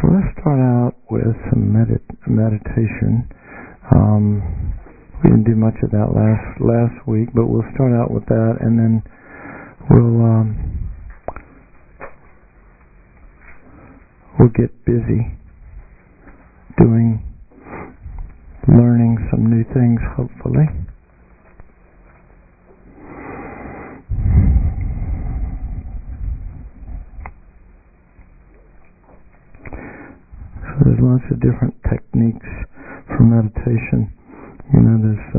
let's start out with some meditation. We didn't do much of that last week, but we'll start out with that, and then we'll get busy learning some new things, hopefully. So there's lots of different techniques for meditation. There's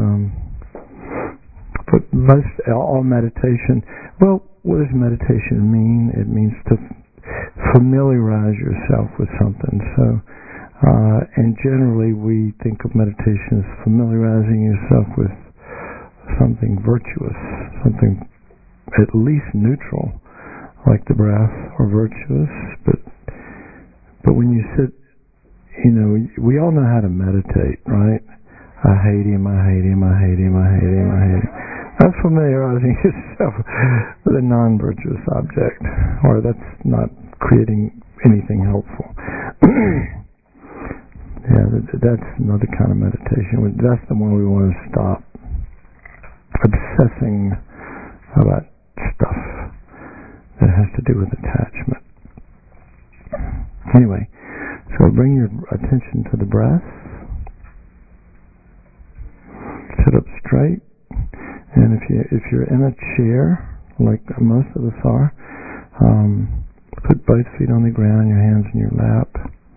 but all meditation. Well, what does meditation mean? It means to familiarize yourself with something. So, and generally we think of meditation as familiarizing yourself with something virtuous, something at least neutral, like the breath, or virtuous. But when you sit, we all know how to meditate, right? I hate him, I hate him, I hate him, I hate him, I hate him. That's familiarizing yourself with a non-virtuous object, or that's not creating anything helpful. Yeah, that's another kind of meditation. That's the one we want to stop obsessing about stuff that has to do with attachment. Anyway, so bring your attention to the breath. Sit up straight, and if you're in a chair, like most of us are, put both feet on the ground, your hands in your lap.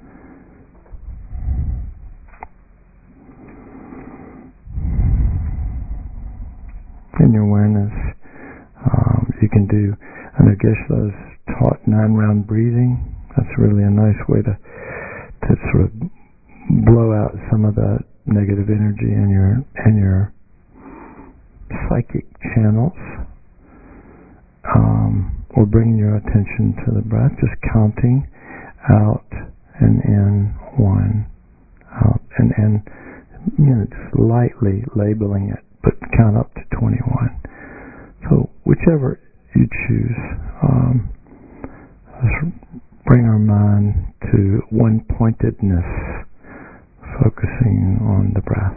In your awareness, you can do, I know Geshe-la's taught 9-round breathing. That's really a nice way to sort of blow out some of the negative energy in your psychic channels, or bringing your attention to the breath, just counting out and in, 1, out and in, just lightly labeling it, but count up to 21. So whichever you choose, let's bring our mind to one-pointedness, focusing on the breath.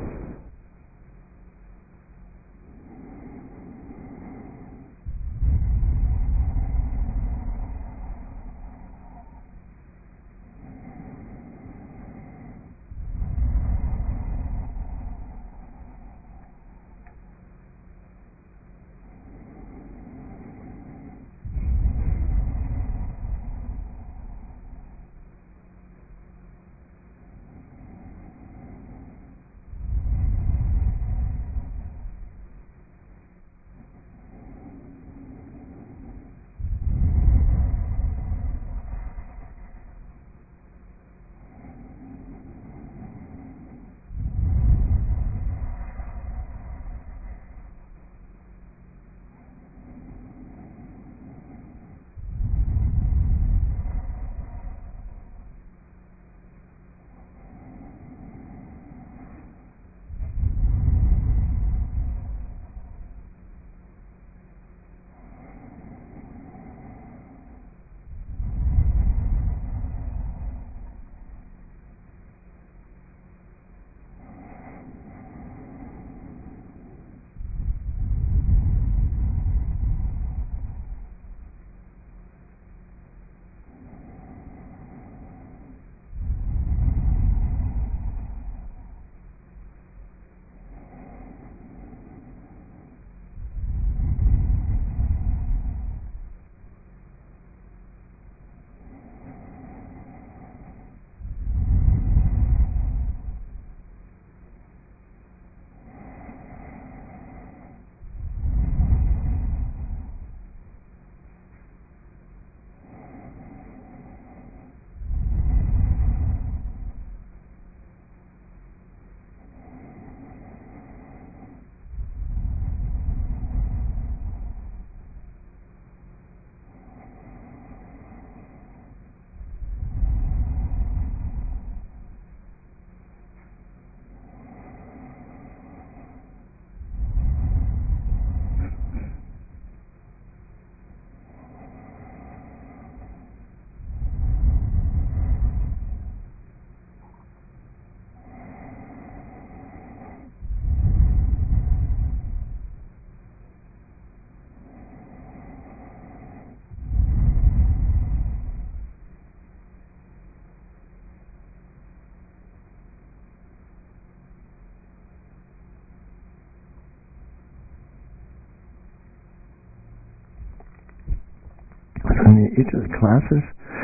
in each of the classes,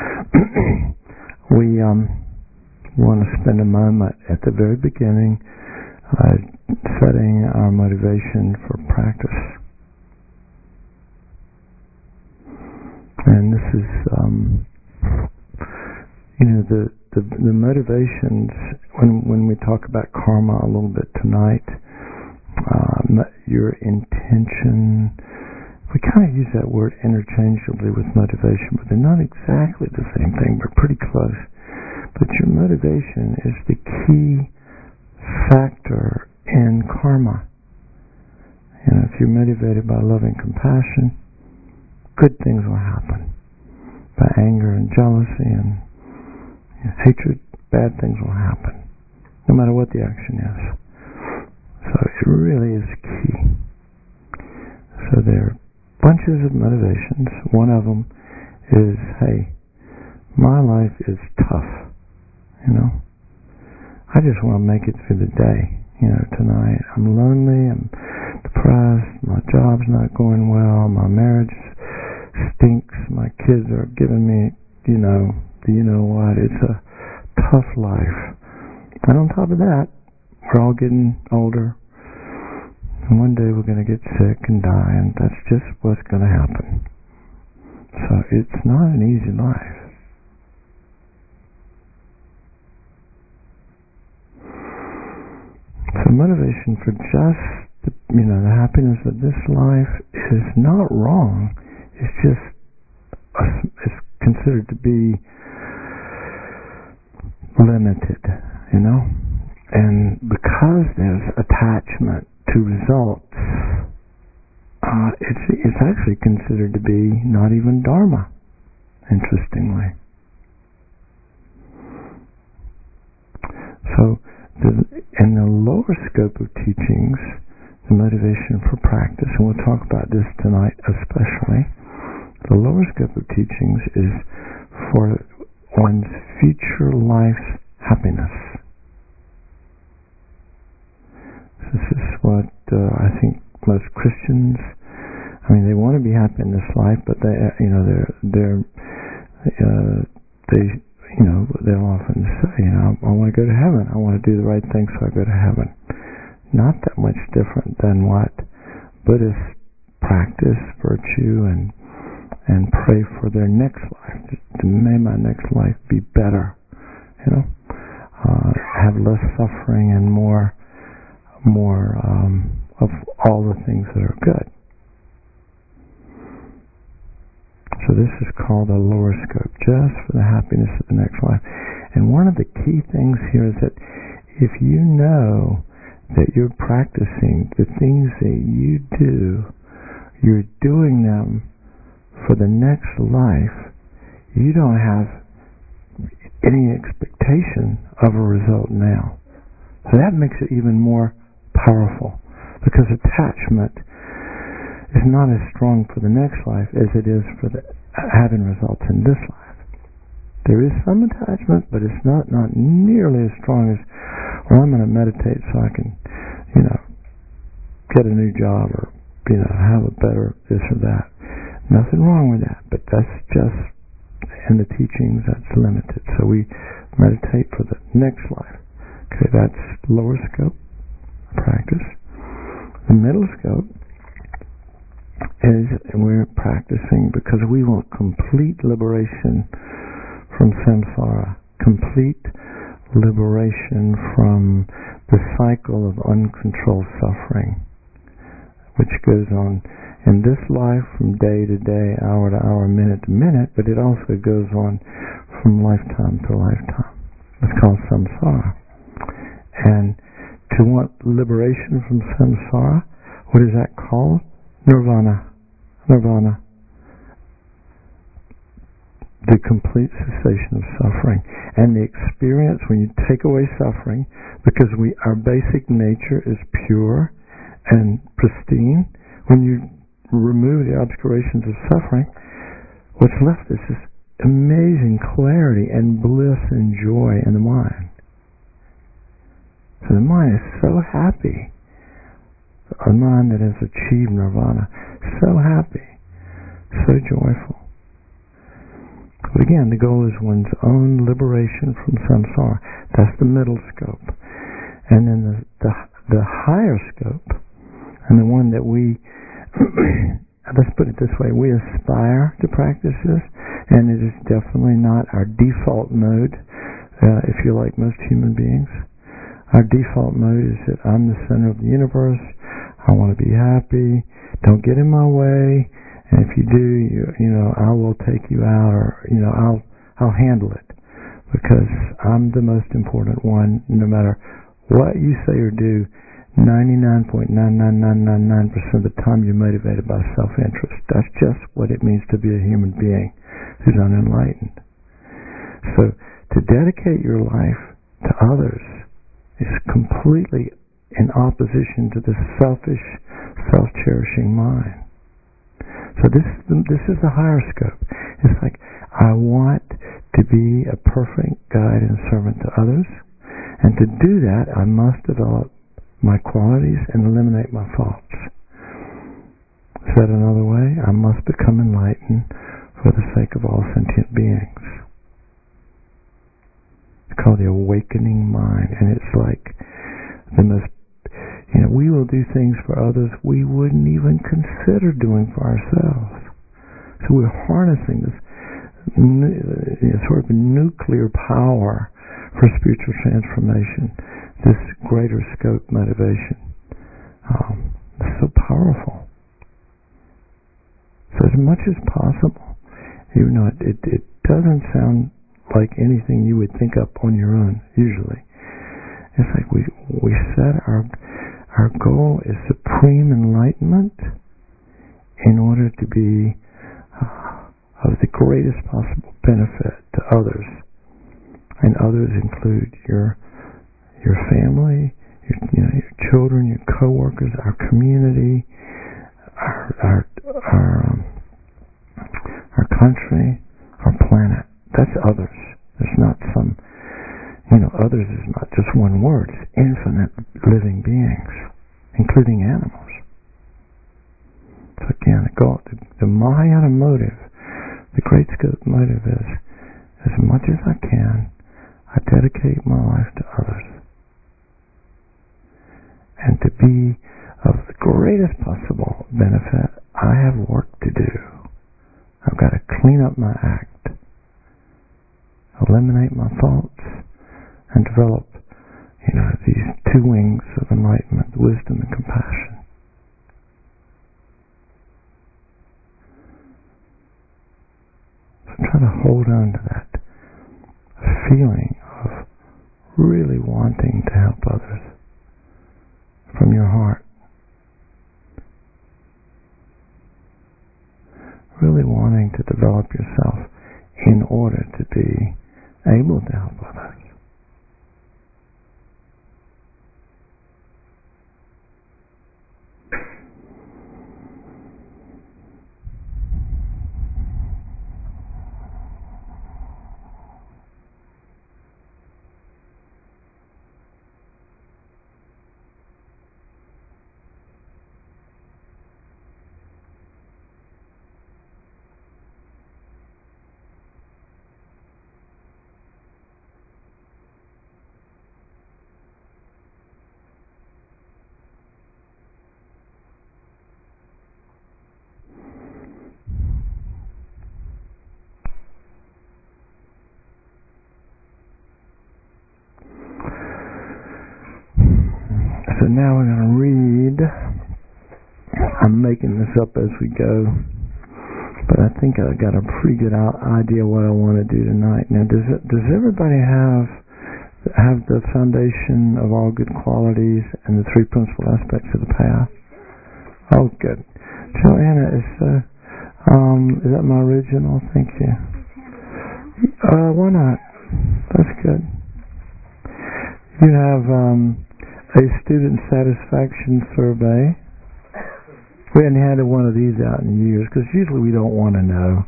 we want to spend a moment at the very beginning setting our motivation for practice. And this is, the motivations, when we talk about karma a little bit tonight, your intention, we kind of use that word interchangeably with motivation, but they're not exactly the same thing, but pretty close. But your motivation is the key factor in karma. If you're motivated by love and compassion, good things will happen. By anger and jealousy and hatred, bad things will happen, no matter what the action is. So it really is key. So there are bunches of motivations. One of them is, hey, my life is tough. I just want to make it through the day. Tonight I'm lonely, I'm depressed, my job's not going well, my marriage stinks, my kids are giving me, what, it's a tough life. And on top of that, we're all getting older, and one day we're going to get sick and die, and that's just what's going to happen. So it's not an easy life. So motivation for just the happiness of this life is not wrong. It's just it's considered to be limited, and because there's attachment to results, it's actually considered to be not even dharma, interestingly. So in the lower scope of teachings, the motivation for practice, and we'll talk about this tonight especially, the lower scope of teachings is for one's future life's happiness. This is what I think most Christians, they want to be happy in this life, but they'll often say, I want to go to heaven. I want to do the right thing so I go to heaven. Not that much different than what Buddhists practice virtue and pray for their next life. May my next life be better. Have less suffering and more of all the things that are good. So this is called a lower scope, just for the happiness of the next life. And one of the key things here is that if you know that you're practicing the things that you do, you're doing them for the next life, you don't have any expectation of a result now. So that makes it even more powerful, because attachment is not as strong for the next life as it is for having results in this life. There is some attachment, but it's not nearly as strong as, I'm going to meditate so I can, get a new job or, have a better this or that. Nothing wrong with that, but that's just, in the teachings, that's limited. So we meditate for the next life. Okay, that's lower scope practice. The middle scope is we're practicing because we want complete liberation from samsara, complete liberation from the cycle of uncontrolled suffering, which goes on in this life from day to day, hour to hour, minute to minute, but it also goes on from lifetime to lifetime. It's called samsara. And to want liberation from samsara, what is that called? Nirvana. Nirvana. The complete cessation of suffering. And the experience when you take away suffering, because our basic nature is pure and pristine, when you remove the obscurations of suffering, what's left is this amazing clarity and bliss and joy in the mind. So the mind is so happy. A mind that has achieved nirvana, so happy, so joyful. But again, the goal is one's own liberation from samsara. That's the middle scope. And then the higher scope, and the one that we, let's put it this way, we aspire to practice this, and it is definitely not our default mode, if you're like most human beings. Our default mode is that I'm the center of the universe, I want to be happy, don't get in my way, and if you do, I will take you out, or, I'll handle it, because I'm the most important one, no matter what you say or do. 99.99999% of the time you're motivated by self-interest. That's just what it means to be a human being who's unenlightened. So to dedicate your life to others is completely in opposition to the selfish, self-cherishing mind. So this is the higher scope. It's like, I want to be a perfect guide and servant to others, and to do that I must develop my qualities and eliminate my faults. Said another way, I must become enlightened for the sake of all sentient beings. It's called the awakening mind, and it's like the most, we will do things for others we wouldn't even consider doing for ourselves. So we're harnessing this sort of nuclear power for spiritual transformation, this greater scope motivation. It's so powerful. So as much as possible, even though it doesn't sound like anything you would think up on your own, usually. It's like we set our goal is supreme enlightenment in order to be of the greatest possible benefit to others. And others include your family, your children, your co-workers, our community, our country, our planet. That's others. There's not some, others is not just one word. It's infinite living beings, including animals. So again, the Mahayana motive, the great scope motive is, as much as I can, I dedicate my life to others. And to be of the greatest possible benefit, I have work to do. I've got to clean up my act, eliminate my faults, and develop, these two wings of enlightenment, wisdom and compassion. So try to hold on to that feeling of really wanting to help others from your heart. Really wanting to develop yourself in order to be able to help others. So now we're going to read. I'm making this up as we go, but I think I got a pretty good idea what I want to do tonight. Now, does everybody have the foundation of all good qualities and the three principal aspects of the path? Oh, good. Joanna, is that my original? Thank you. Why not? That's good. You have a student satisfaction survey. We hadn't had one of these out in years, because usually we don't want to know.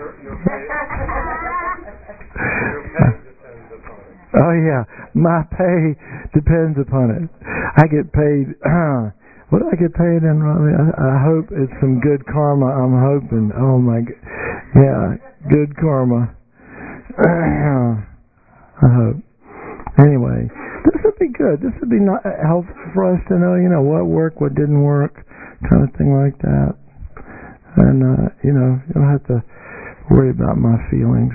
Oh yeah, my pay depends upon it. I get paid, what do I get paid in? I hope it's some good karma, I'm hoping. Oh my God. Yeah, good karma. I hope. Anyway, this would be good. This would be helpful for us to know, what worked, what didn't work, kind of thing like that. And, you don't have to worry about my feelings.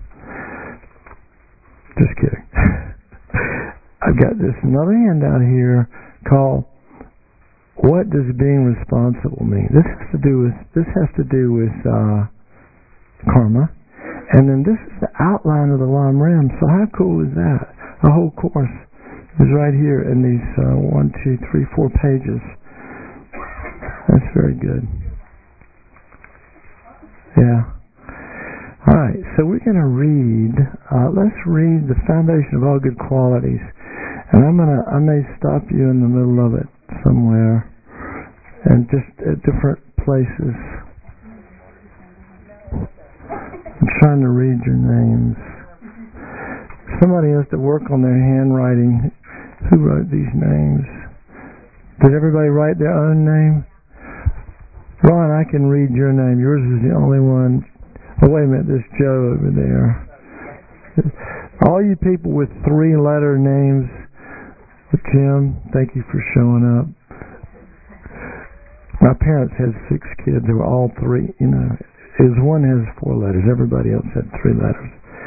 Just kidding. I've got this another handout here called "What Does Being Responsible Mean?" This has to do with karma, and then this is the outline of the Lam Rim. So how cool is that? The whole course is right here in these 1, 2, 3, 4 pages. That's very good. Yeah. All right, so we're going to read. Let's read the foundation of all good qualities, and I may stop you in the middle of it somewhere, and just at different places. I'm trying to read your names. Somebody has to work on their handwriting. Who wrote these names? Did everybody write their own name? Ron, I can read your name. Yours is the only one. Oh, wait a minute, there's Joe over there. All you people with 3-letter names, Jim, thank you for showing up. My parents had 6 kids. They were all 3, one has 4 letters. Everybody else had 3 letters.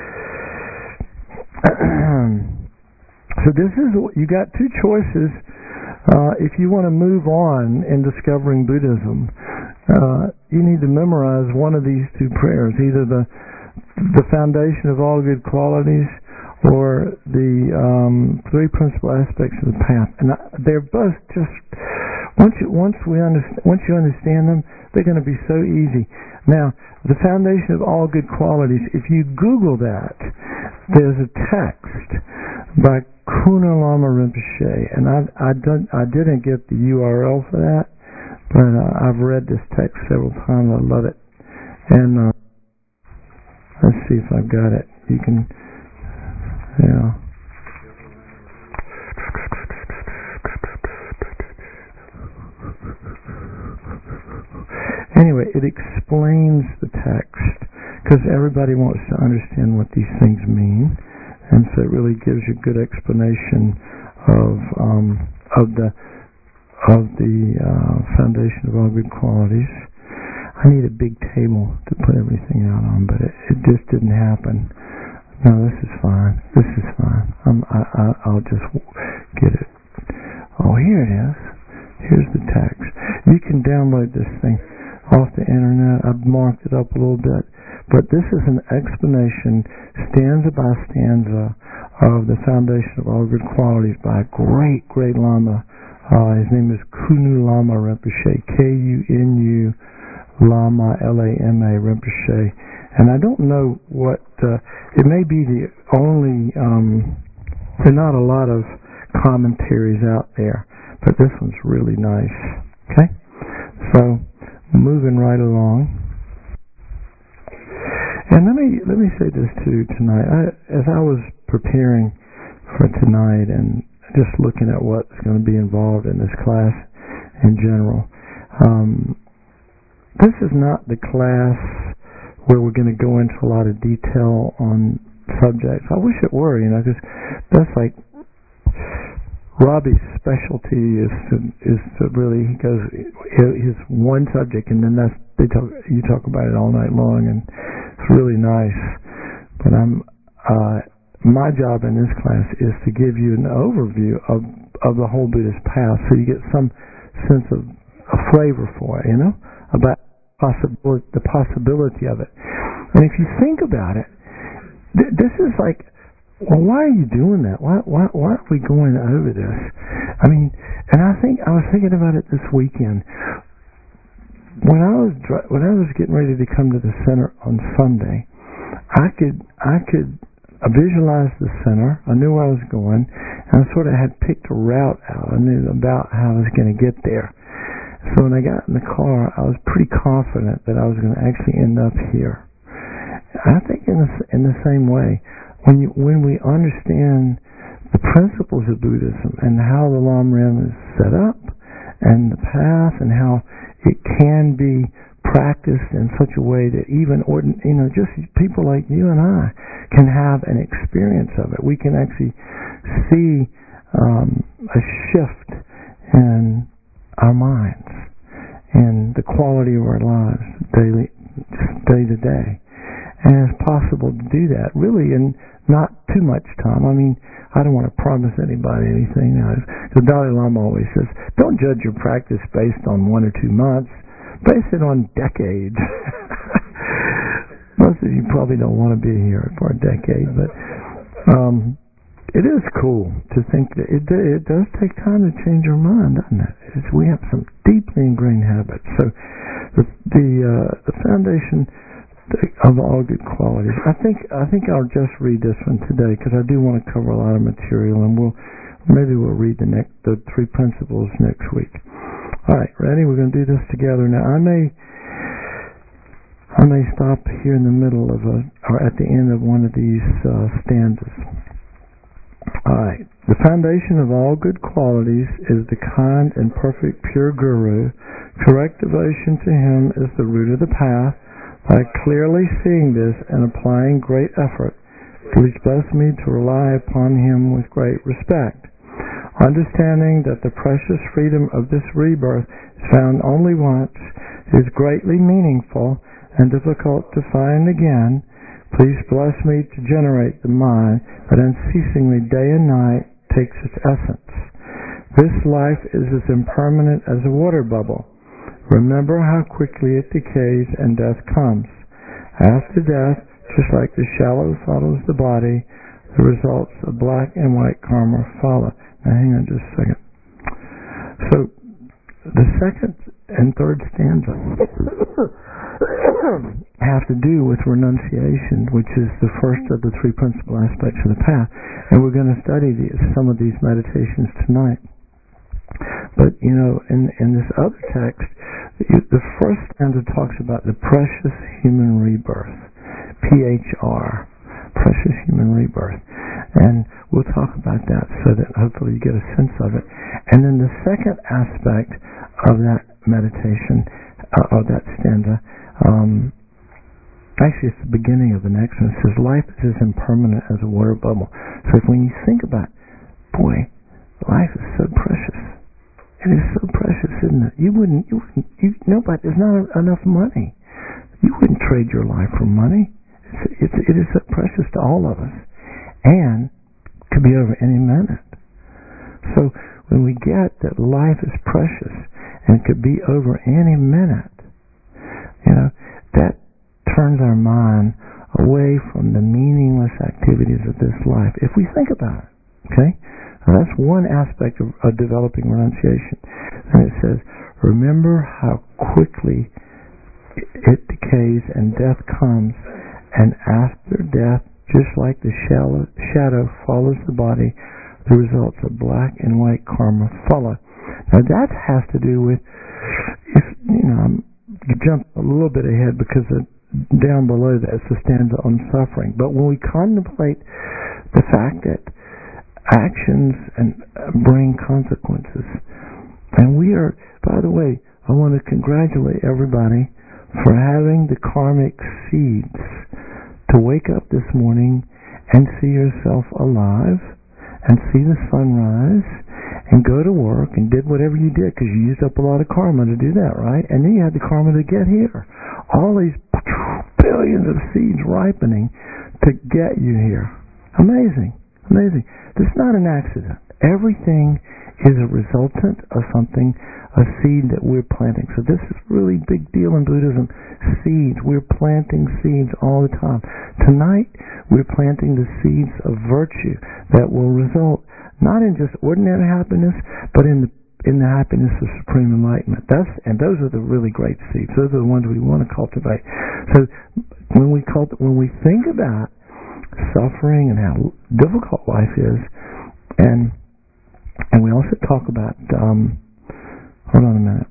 So this is, you got 2 choices if you want to move on in discovering Buddhism. You need to memorize one of these 2 prayers, either the foundation of all good qualities or the 3 principal aspects of the path. And they're both just once you understand them, they're going to be so easy. Now, the foundation of all good qualities. If you Google that, there's a text by Kuna Lama Rinpoche, and I didn't get the URL for that, but I've read this text several times. I love it. And let's see if I've got it. You can, Anyway, it explains the text because everybody wants to understand what these things mean, and so it really gives you a good explanation of the foundation of all good qualities. I need a big table to put everything out on, but it just didn't happen. No, this is fine. This is fine. I'll just get it. Oh, here it is. Here's the text. You can download this thing off the internet. I've marked it up a little bit, but this is an explanation, stanza by stanza, of the foundation of all good qualities by a great Lama. His name is Kunu Lama Rinpoche, Kunu Lama Lama Rinpoche, and I don't know what it may be the only. There are not a lot of commentaries out there, but this one's really nice. Okay, so moving right along. And let me say this too tonight. As I was preparing for tonight and just looking at what's going to be involved in this class in general, this is not the class where we're going to go into a lot of detail on subjects. I wish it were, because that's like Robbie's specialty is to really, he goes his one subject, and then you talk about it all night long, and it's really nice. But my job in this class is to give you an overview of the whole Buddhist path, so you get some sense of a flavor for it, about the possibility of it. And if you think about it, this is like, well, why are you doing that? Why are we going over this? I mean, and I was thinking about it this weekend. When I was getting ready to come to the center on Sunday, I could visualize the center. I knew where I was going, and I sort of had picked a route out. I knew about how I was going to get there. So when I got in the car, I was pretty confident that I was going to actually end up here. I think in the same way, when we understand the principles of Buddhism and how the Lam Rim is set up and the path and how it can be practiced in such a way that even just people like you and I can have an experience of it. We can actually see a shift in our minds and the quality of our lives day to day. And it's possible to do that really in not too much time. I mean, I don't want to promise anybody anything. The Dalai Lama always says, don't judge your practice based on 1 or 2 months. Base it on decades. Most of you probably don't want to be here for a decade, but it is cool to think that it does take time to change our mind, doesn't it? We have some deeply ingrained habits. So the foundation of all good qualities. I think I'll just read this one today because I do want to cover a lot of material, and we'll read the 3 principles next week. All right, ready? We're going to do this together. Now, I may stop here in the middle of or at the end of one of these stanzas. All right. The foundation of all good qualities is the kind and perfect pure Guru. Correct devotion to him is the root of the path. By clearly seeing this and applying great effort, please bless me to rely upon him with great respect. Understanding that the precious freedom of this rebirth is found only once, is greatly meaningful and difficult to find again, please bless me to generate the mind that unceasingly day and night takes its essence. This life is as impermanent as a water bubble. Remember how quickly it decays and death comes. After death, just like the shallow follows the body, the results of black and white karma follow. Now hang on just a second. So, the second and third stanza have to do with renunciation, which is the first of the 3 principal aspects of the path. And we're going to study some of these meditations tonight. But, in this other text, the first stanza talks about the precious human rebirth, PHR, precious human rebirth. And we'll talk about that so that hopefully you get a sense of it. And then the second aspect of that meditation, of that stanza, actually it's the beginning of the next one. It says, life is as impermanent as a water bubble. So when you think about, boy, life is so precious. It is so precious, isn't it? Nobody, there's not enough money. You wouldn't trade your life for money. It is so precious to all of us. And could be over any minute. So when we get that life is precious and could be over any minute, that turns our mind away from the meaningless activities of this life. If we think about it, okay? Now that's one aspect of developing renunciation. And it says, remember how quickly it decays and death comes, and after death, just like the shadow follows the body, the results of black and white karma follow. Now that has to do with, you jump a little bit ahead because down below that's the stanza on suffering. But when we contemplate the fact that actions bring consequences, and we are, by the way, I want to congratulate everybody for having the karmic seeds to wake up this morning and see yourself alive and see the sunrise and go to work and did whatever you did because you used up a lot of karma to do that, right? And then you had the karma to get here. All these billions of seeds ripening to get you here. Amazing. Amazing. This is not an accident. Everything is a resultant of something, a seed that we're planting. So this is really big deal in Buddhism. Seeds. We're planting seeds all the time. Tonight, we're planting the seeds of virtue that will result not in just ordinary happiness, but in the happiness of supreme enlightenment. Those are the really great seeds. Those are the ones we want to cultivate. So when we think about suffering and how difficult life is, and we also talk about hold on a minute,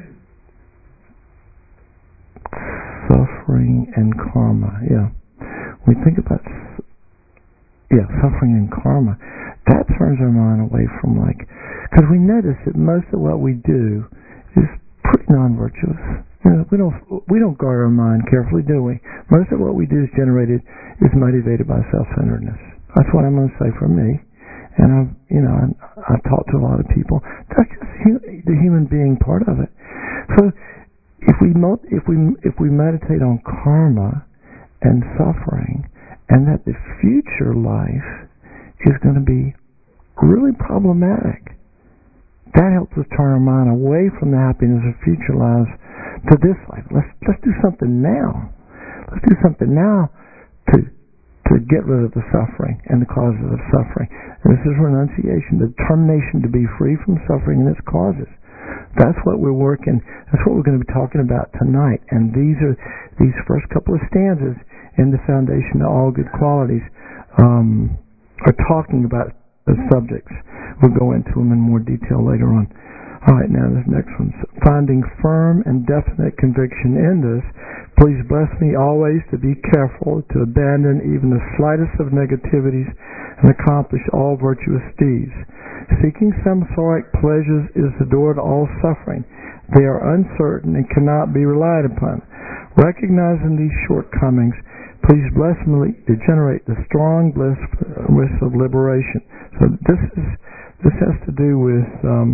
suffering and karma. Yeah, we think about suffering and karma. That turns our mind away from because we notice that most of what we do is pretty non-virtuous. We don't guard our mind carefully, do we? Most of what we do is motivated by self-centeredness. That's what I'm going to say for me. And I've talked to a lot of people. That's just the human being part of it. So if we meditate on karma and suffering, and that the future life is going to be really problematic, that helps us turn our mind away from the happiness of future lives to this life. Let's do something now. Let's do something now to get rid of the suffering and the causes of suffering. And this is renunciation, the determination to be free from suffering and its causes. That's what we're working. That's what we're going to be talking about tonight. And these first couple of stanzas in the Foundation to All Good Qualities are talking about the subjects. We'll go into them in more detail later on. All right, now this next one. Finding firm and definite conviction in this, please bless me always to be careful to abandon even the slightest of negativities and accomplish all virtuous deeds. Seeking samsaric pleasures is the door to all suffering. They are uncertain and cannot be relied upon. Recognizing these shortcomings, please bless me to generate the strong bliss of liberation. So this has to do with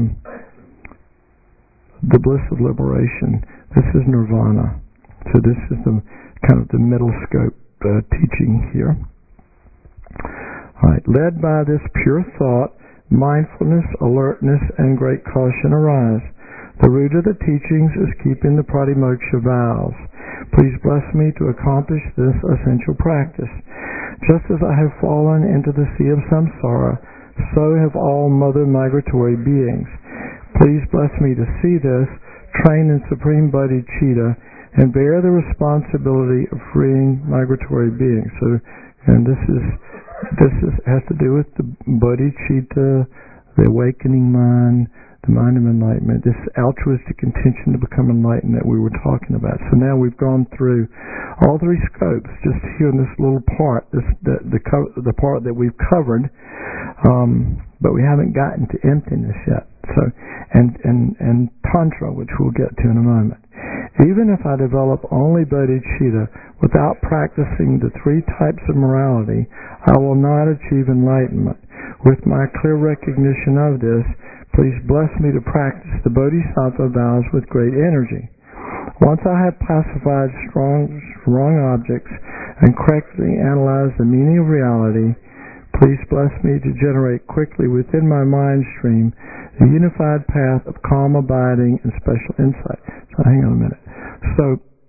the bliss of liberation. This is nirvana. So this is the kind of the middle scope teaching here. All right. Led by this pure thought, mindfulness, alertness, and great caution arise. The root of the teachings is keeping the pratimoksha vows. Please bless me to accomplish this essential practice. Just as I have fallen into the sea of samsara, so have all mother migratory beings. Please bless me to see this, train in supreme bodhicitta, and bear the responsibility of freeing migratory beings. So, and this has to do with the bodhicitta, the awakening mind, the mind of enlightenment, this altruistic intention to become enlightened that we were talking about. So now we've gone through all three scopes just here in this little part, the part that we've covered, but we haven't gotten to emptiness yet. So, and tantra, which we'll get to in a moment. Even if I develop only bodhicitta without practicing the three types of morality, I will not achieve enlightenment. With my clear recognition of this, please bless me to practice the bodhisattva vows with great energy. Once I have pacified wrong objects and correctly analyzed the meaning of reality, please bless me to generate quickly within my mind stream the unified path of calm abiding and special insight. So hang on a minute. So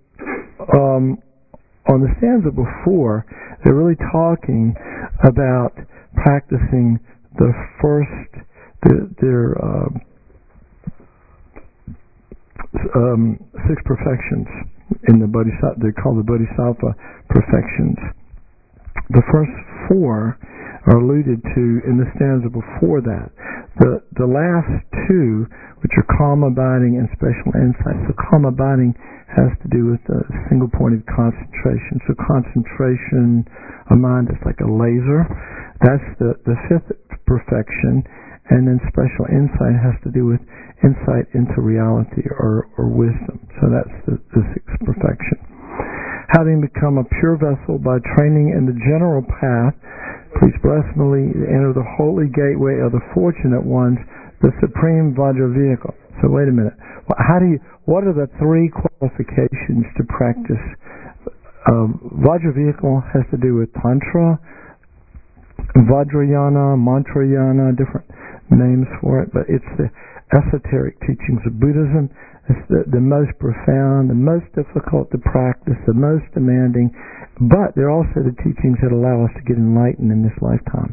on the stanza before, they're really talking about practicing the first, their six perfections in the bodhisattva. They're called the bodhisattva perfections. The first four are alluded to in the stanza before that. The last two, which are calm abiding and special insight. So calm abiding has to do with a single point of concentration. So concentration of mind is like a laser. That's the fifth perfection. And then special insight has to do with insight into reality or wisdom. So that's the sixth perfection. Having become a pure vessel by training in the general path, please bless me to enter the holy gateway of the fortunate ones, the supreme Vajra vehicle. So wait a minute. What are the three qualifications to practice? Vajra vehicle has to do with Tantra, Vajrayana, Mantrayana, different names for it, but it's the esoteric teachings of Buddhism. It's the most profound, the most difficult to practice, the most demanding, but they're also the teachings that allow us to get enlightened in this lifetime,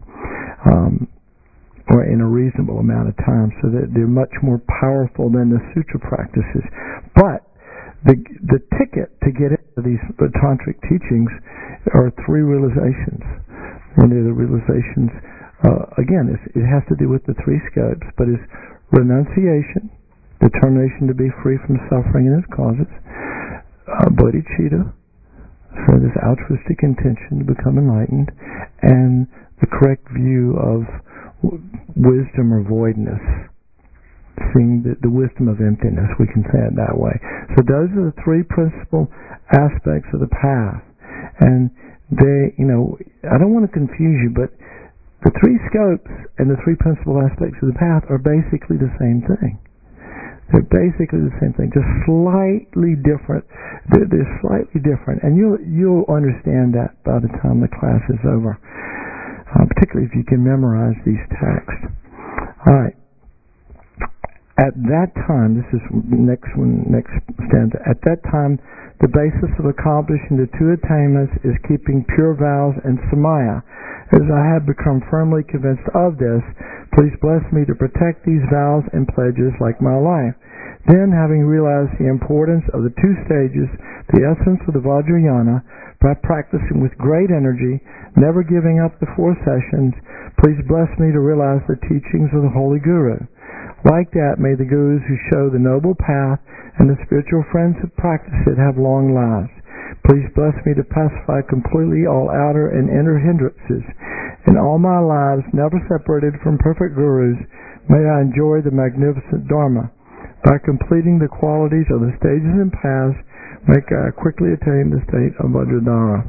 or in a reasonable amount of time, so that they're much more powerful than the sutra practices. But the ticket to get into these tantric teachings are three realizations. And they're the realizations, again, it has to do with the three scopes, but it's renunciation, determination to be free from suffering and its causes, bodhicitta, so this altruistic intention to become enlightened, and the correct view of wisdom or voidness. seeing the wisdom of emptiness. We can say it that way. So those are the three principal aspects of the path. And they, I don't want to confuse you, but the three scopes and the three principal aspects of the path are basically the same thing. They're basically the same thing, just slightly different. They're slightly different, and you'll understand that by the time the class is over, particularly if you can memorize these texts. All right. At that time, this is next stanza. At that time, the basis of accomplishing the two attainments is keeping pure vows and samaya. As I have become firmly convinced of this, please bless me to protect these vows and pledges like my life. Then, having realized the importance of the two stages, the essence of the Vajrayana, by practicing with great energy, never giving up the 4 sessions, please bless me to realize the teachings of the Holy Guru. Like that, may the Gurus who show the noble path and the spiritual friends who practice it have long lives. Please bless me to pacify completely all outer and inner hindrances. In all my lives, never separated from perfect Gurus, may I enjoy the magnificent Dharma. By completing the qualities of the stages and paths, may I quickly attain the state of Vajradhara.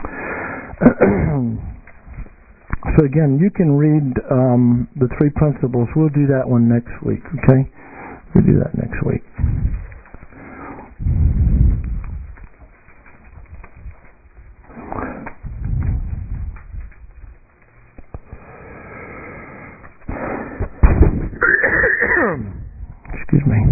So again, you can read the 3 principles. We'll do that one next week, okay? We'll do that next week. Excuse me.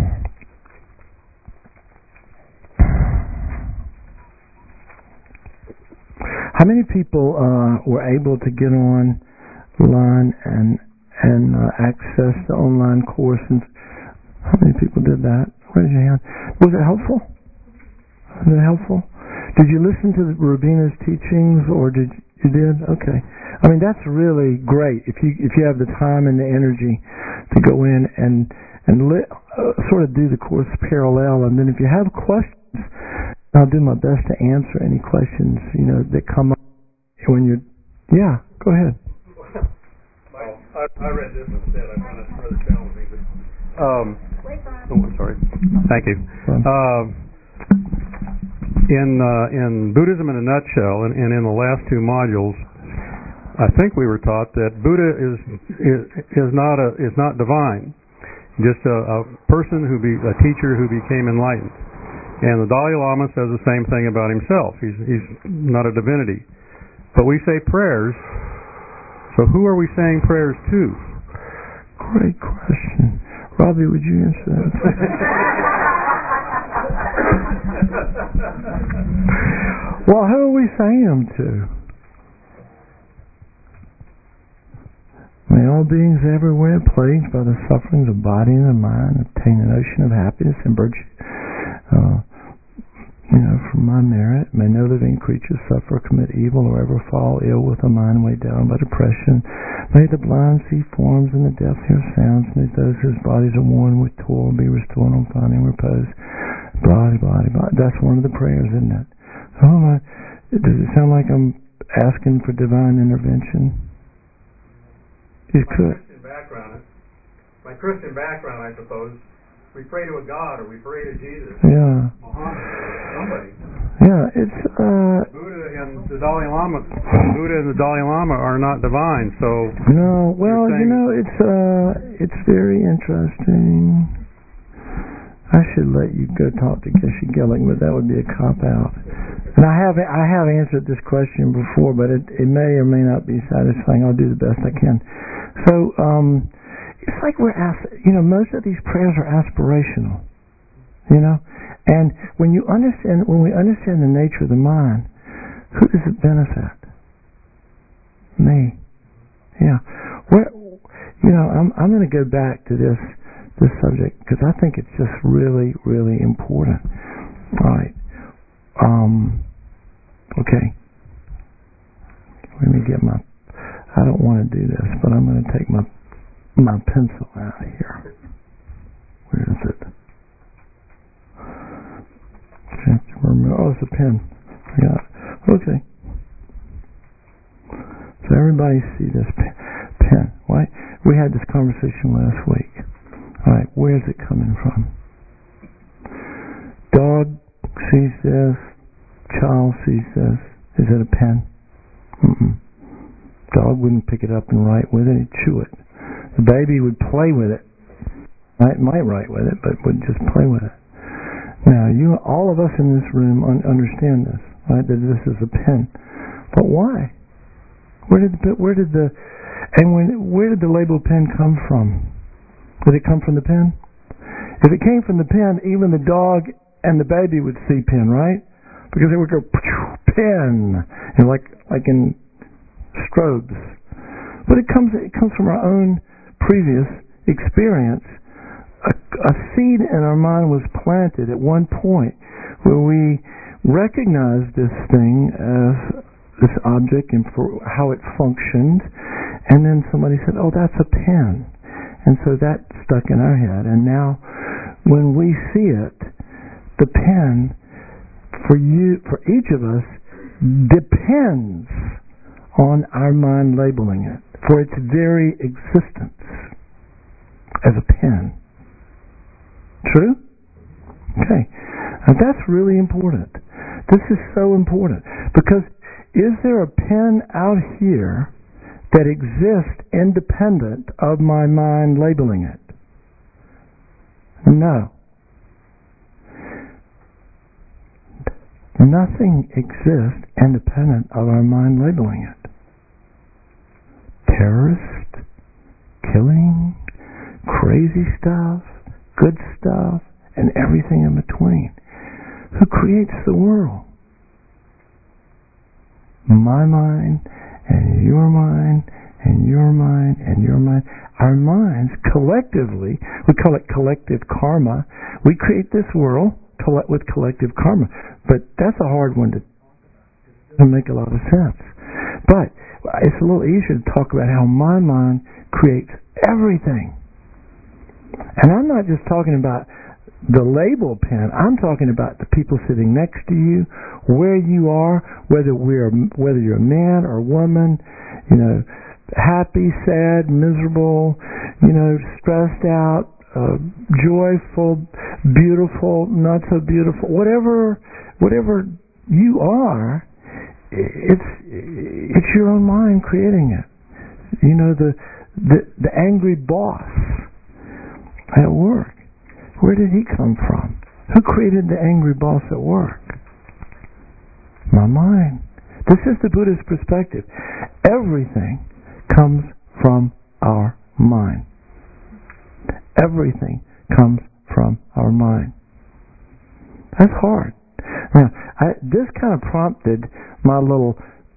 How many people were able to get online and access the online course? And how many people did that? Raise your hand. Was it helpful? Was it helpful? Did you listen to Rubina's teachings, or did you did? Okay. I mean, that's really great if you have the time and the energy to go in and sort of do the course parallel. And then if you have questions, I'll do my best to answer any questions that come up when you're. Yeah, go ahead. I read this instead. I found it rather challenging. Sorry. Thank you. In Buddhism in a nutshell, and in the last 2 modules, I think we were taught that Buddha is not divine, just a person a teacher who became enlightened. And the Dalai Lama says the same thing about himself. He's not a divinity. But we say prayers. So who are we saying prayers to? Great question. Robbie, would you answer that? Well, who are we saying them to? May all beings everywhere, plagued by the sufferings of body and the mind, obtain an ocean of happiness and virtue. From my merit, may no living creature suffer, commit evil, or ever fall ill with a mind weighed down by depression. May the blind see forms and the deaf hear sounds. May those whose bodies are worn with toil be restored on finding repose. Body. That's one of the prayers, isn't it? Does it sound like I'm asking for divine intervention? It could. My Christian background, I suppose. We pray to a God, or we pray to Jesus. Yeah. Muhammad, somebody. Yeah, it's Buddha and the Dalai Lama are not divine, so. No, well, it's very interesting. I should let you go talk to Geshe Gelling, but that would be a cop out. And I have answered this question before, but it may or may not be satisfying. I'll do the best I can. So, it's like we're most of these prayers are aspirational, and when we understand the nature of the mind, who does it benefit? Me. Yeah. I'm going to go back to this subject because I think it's just really, really important. All right. Okay. Let me get I don't want to do this, but I'm going to take my pencil out here. Where is it? Oh, it's a pen. I got it. Okay. So everybody see this pen. Why? We had this conversation last week. Right, where's it coming from? Dog sees this, child sees this. Is it a pen? Dog wouldn't pick it up and write with it, he'd chew it. The baby would play with it. Might write with it, but wouldn't just play with it. Now, all of us in this room understand this, right? That this is a pen. But why? Where did the label pen come from? Did it come from the pen? If it came from the pen, even the dog and the baby would see pen, right? Because they would go pen, and like in strobes. But it comes from our own previous experience. A seed in our mind was planted at one point where we recognized this thing as this object and for how it functioned, and then somebody said, "Oh, that's a pen," and so that stuck in our head. And now, when we see it, the pen for each of us depends on our mind labeling it for its very existence as a pen. True? Okay. Now that's really important. This is so important because is there a pen out here that exists independent of my mind labeling it? No. Nothing exists independent of our mind labeling it. Terrorist, killing, crazy stuff, good stuff, and everything in between. Who creates the world? My mind, and your mind, and your mind, and your mind. Our minds collectively, we call it collective karma. We create this world with collective karma. But that's a hard one to doesn't make a lot of sense. But it's a little easier to talk about how my mind creates everything. And I'm not just talking about the label pen. I'm talking about the people sitting next to you, where you are, whether you're a man or a woman, happy, sad, miserable, stressed out, joyful, beautiful, not so beautiful, whatever you are, it's your own mind creating it. The angry boss at work. Where did he come from? Who created the angry boss at work? My mind. This is the Buddhist perspective. Everything comes from our mind. Everything comes from our mind. That's hard. Now, this kind of prompted my little.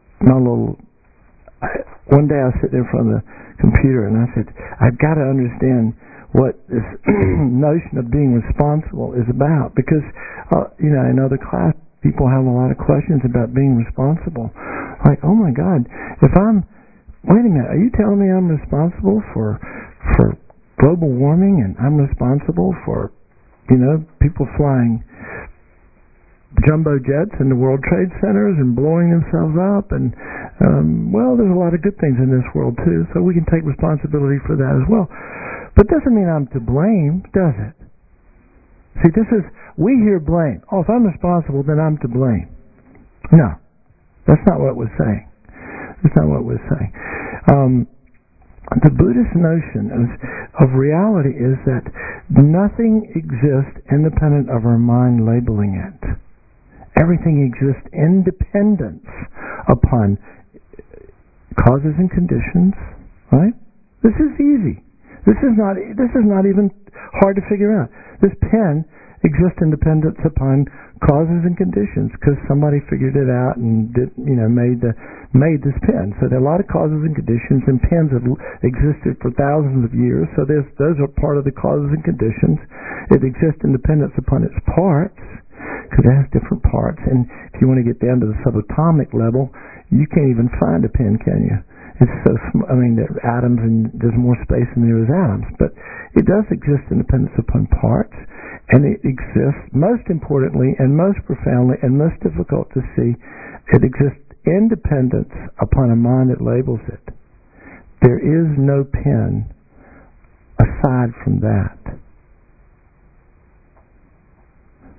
One day I was sitting in front of the computer and I said, I've got to understand what this notion of being responsible is about, because in other classes people have a lot of questions about being responsible. Like, oh my God, wait a minute, are you telling me I'm responsible for global warming, and I'm responsible for people flying jumbo jets in the World Trade Centers and blowing themselves up, and there's a lot of good things in this world too, so we can take responsibility for that as well. But it doesn't mean I'm to blame, does it? See, we hear blame. Oh, if I'm responsible, then I'm to blame. No, that's not what we're saying. That's not what we're saying. The Buddhist notion of reality is that nothing exists independent of our mind labeling it. Everything exists independent upon causes and conditions, right? This is easy. This is not even hard to figure out. This pen exists independent upon causes and conditions because somebody figured it out and made this pen. So there are a lot of causes and conditions, and pens have existed for thousands of years. So those are part of the causes and conditions. It exists independent upon its parts because it has different parts. And if you want to get down to the subatomic level, you can't even find a pen, can you? It's so there are atoms, and there's more space than there is atoms. But it does exist independent upon parts, and it exists, most importantly and most profoundly and most difficult to see, it exists independence upon a mind that labels it. There is no pen aside from that.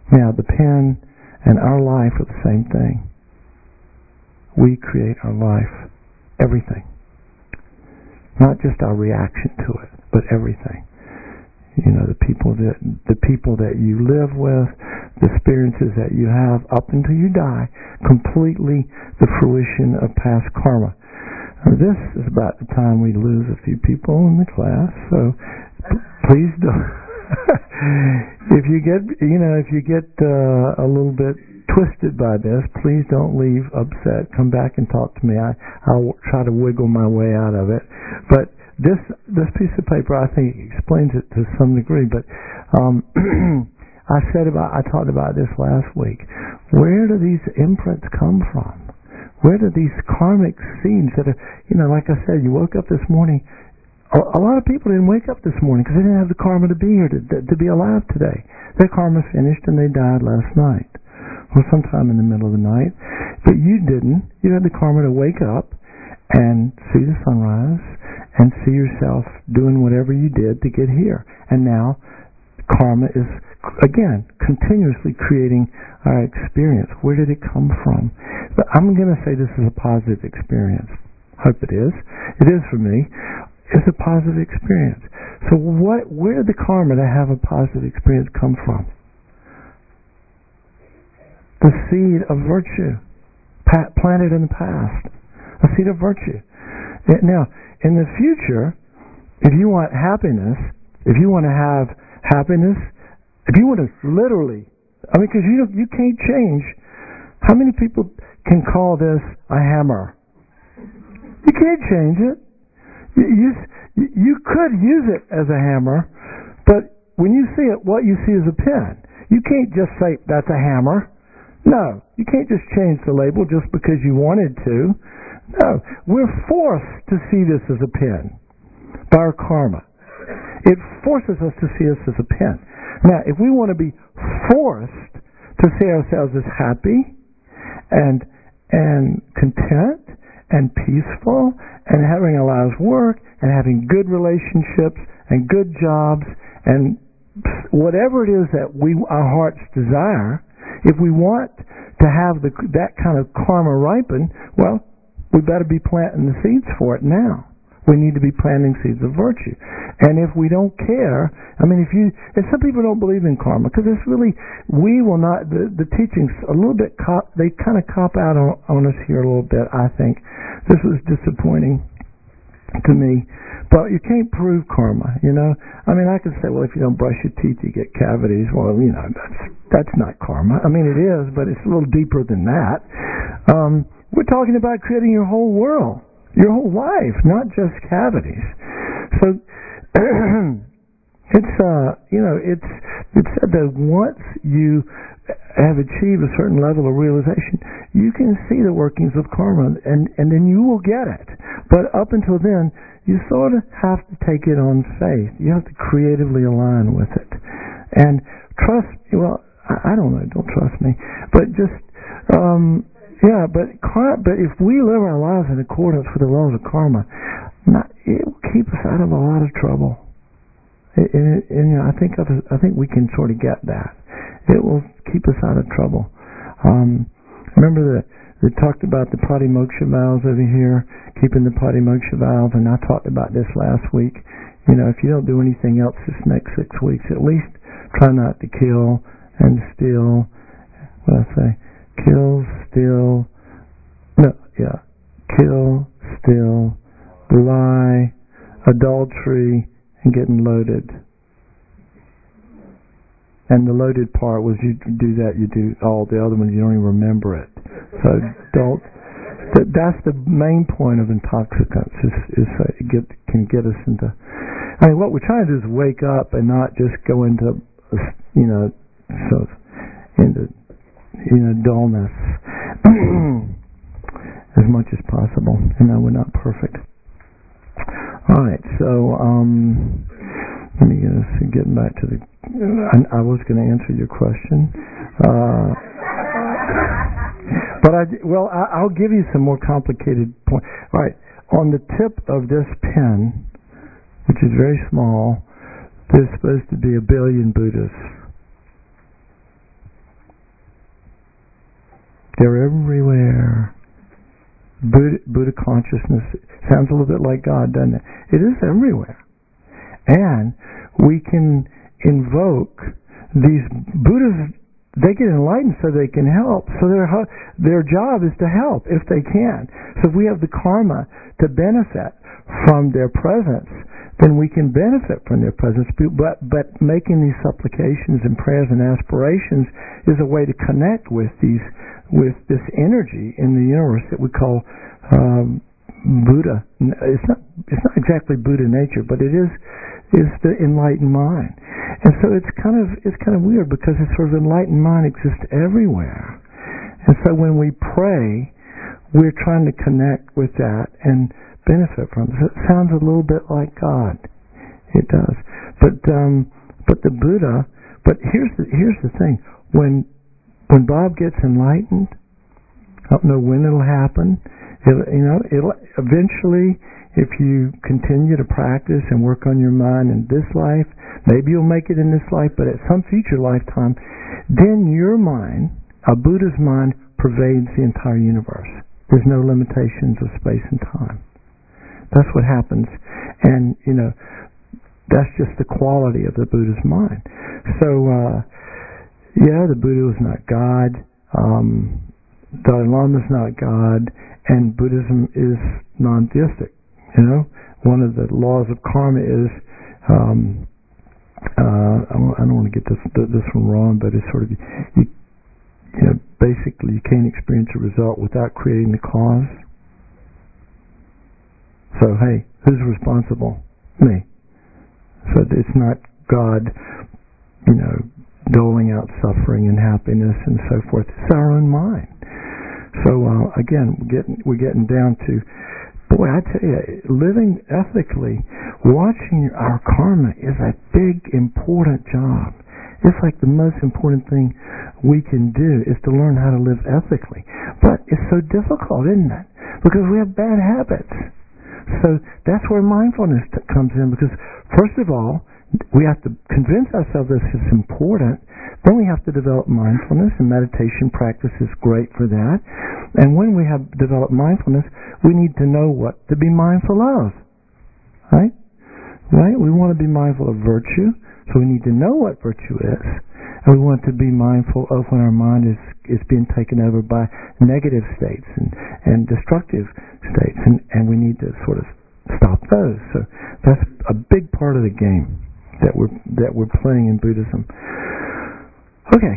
Now, the pen and our life are the same thing. We create our life, everything. Not just our reaction to it, but everything. The people that you live with, the experiences that you have up until you die, completely the fruition of past karma. This is about the time we lose a few people in the class, so please don't. If you get a little bit twisted by this, please don't leave upset. Come back and talk to me. I'll try to wiggle my way out of it. But this piece of paper, I think, explains it to some degree. But I talked about this last week. Where do these imprints come from? Where do these karmic seeds that are, like I said, you woke up this morning. A lot of people didn't wake up this morning because they didn't have the karma to be here, to be alive today. Their karma finished and they died last night, or sometime in the middle of the night. But you didn't. You had the karma to wake up and see the sunrise and see yourself doing whatever you did to get here. And now karma is, again, continuously creating our experience. Where did it come from? But I'm going to say this is a positive experience. Hope it is. It is for me. It's a positive experience. So where did the karma to have a positive experience come from? The seed of virtue planted in the past. A seed of virtue. Now, in the future, if you want happiness, if you want to have happiness, if you want to literally, because you can't change. How many people can call this a hammer? You can't change it. You could use it as a hammer, but when you see it, what you see is a pen. You can't just say, that's a hammer. No, you can't just change the label just because you wanted to. No, we're forced to see this as a pen by our karma. It forces us to see us as a pen. Now, if we want to be forced to see ourselves as happy and content and peaceful and having our lives work and having good relationships and good jobs and whatever it is that our hearts desire, if we want to have that kind of karma ripen, well, we better be planting the seeds for it now. We need to be planting seeds of virtue. And if we don't care, if some people don't believe in karma, because it's really, we will not, the teachings a little bit, they kind of cop out on us here a little bit, I think. This was disappointing to me. But you can't prove karma, I could say, well, if you don't brush your teeth, you get cavities. Well, that's not karma. It is, but it's a little deeper than that. We're talking about creating your whole world. Your whole life, not just cavities. So it's said that once you have achieved a certain level of realization, you can see the workings of karma, and then you will get it. But up until then, you sort of have to take it on faith. You have to creatively align with it, and trust. Well, I don't know. Don't trust me, but just. But if we live our lives in accordance with the laws of karma, it will keep us out of a lot of trouble. I think we can sort of get that. It will keep us out of trouble. Remember they talked about the Patimoksha vows over here, keeping the Patimoksha vows, and I talked about this last week. If you don't do anything else this next 6 weeks, at least try not to kill and steal. What did I say? Kill, steal, lie, adultery, and getting loaded. And the loaded part was you do that, you do all the other ones, you don't even remember it. So that's the main point of intoxicants, is it can get us into. What we're trying to do is wake up and not just go into, dullness as much as possible. We're not perfect. All right, so let me getting back to the. I was going to answer your question, but I'll give you some more complicated points. All right, on the tip of this pen, which is very small, there's supposed to be 1 billion Buddhas. They're everywhere. Buddha consciousness sounds a little bit like God, doesn't it? It is everywhere. And we can invoke these Buddhas. They get enlightened so they can help. So their job is to help if they can. So if we have the karma to benefit from their presence, then we can benefit from their presence. But making these supplications and prayers and aspirations is a way to connect with this energy in the universe that we call Buddha. It's not exactly Buddha nature, but it is the enlightened mind. And so it's kind of weird because this sort of enlightened mind exists everywhere. And so when we pray, we're trying to connect with that and benefit from it. So it sounds a little bit like God. It does. But the Buddha. But here's the thing. When Bob gets enlightened, I don't know when it'll happen. It'll eventually, if you continue to practice and work on your mind in this life, maybe you'll make it in this life, but at some future lifetime, then your mind, a Buddha's mind, pervades the entire universe. There's no limitations of space and time. That's what happens. And, that's just the quality of the Buddha's mind. So, the Buddha was not God. Dalai Lama is not God. And Buddhism is non-theistic. One of the laws of karma is, I don't want to get this one wrong, but it's sort of, basically you can't experience a result without creating the cause. So, hey, who's responsible? Me. So it's not God, doling out suffering and happiness and so forth. It's our own mind. So again, we're getting down to, boy, I tell you, living ethically, watching our karma is a big, important job. It's like the most important thing we can do is to learn how to live ethically. But it's so difficult, isn't it? Because we have bad habits. So that's where mindfulness comes in, because first of all, we have to convince ourselves this is important. Then we have to develop mindfulness, and meditation practice is great for that. And when we have developed mindfulness, we need to know what to be mindful of. Right? We want to be mindful of virtue, so we need to know what virtue is. And we want to be mindful of when our mind is being taken over by negative states and destructive states, and we need to sort of stop those. So that's a big part of the game that we're playing in Buddhism. Okay,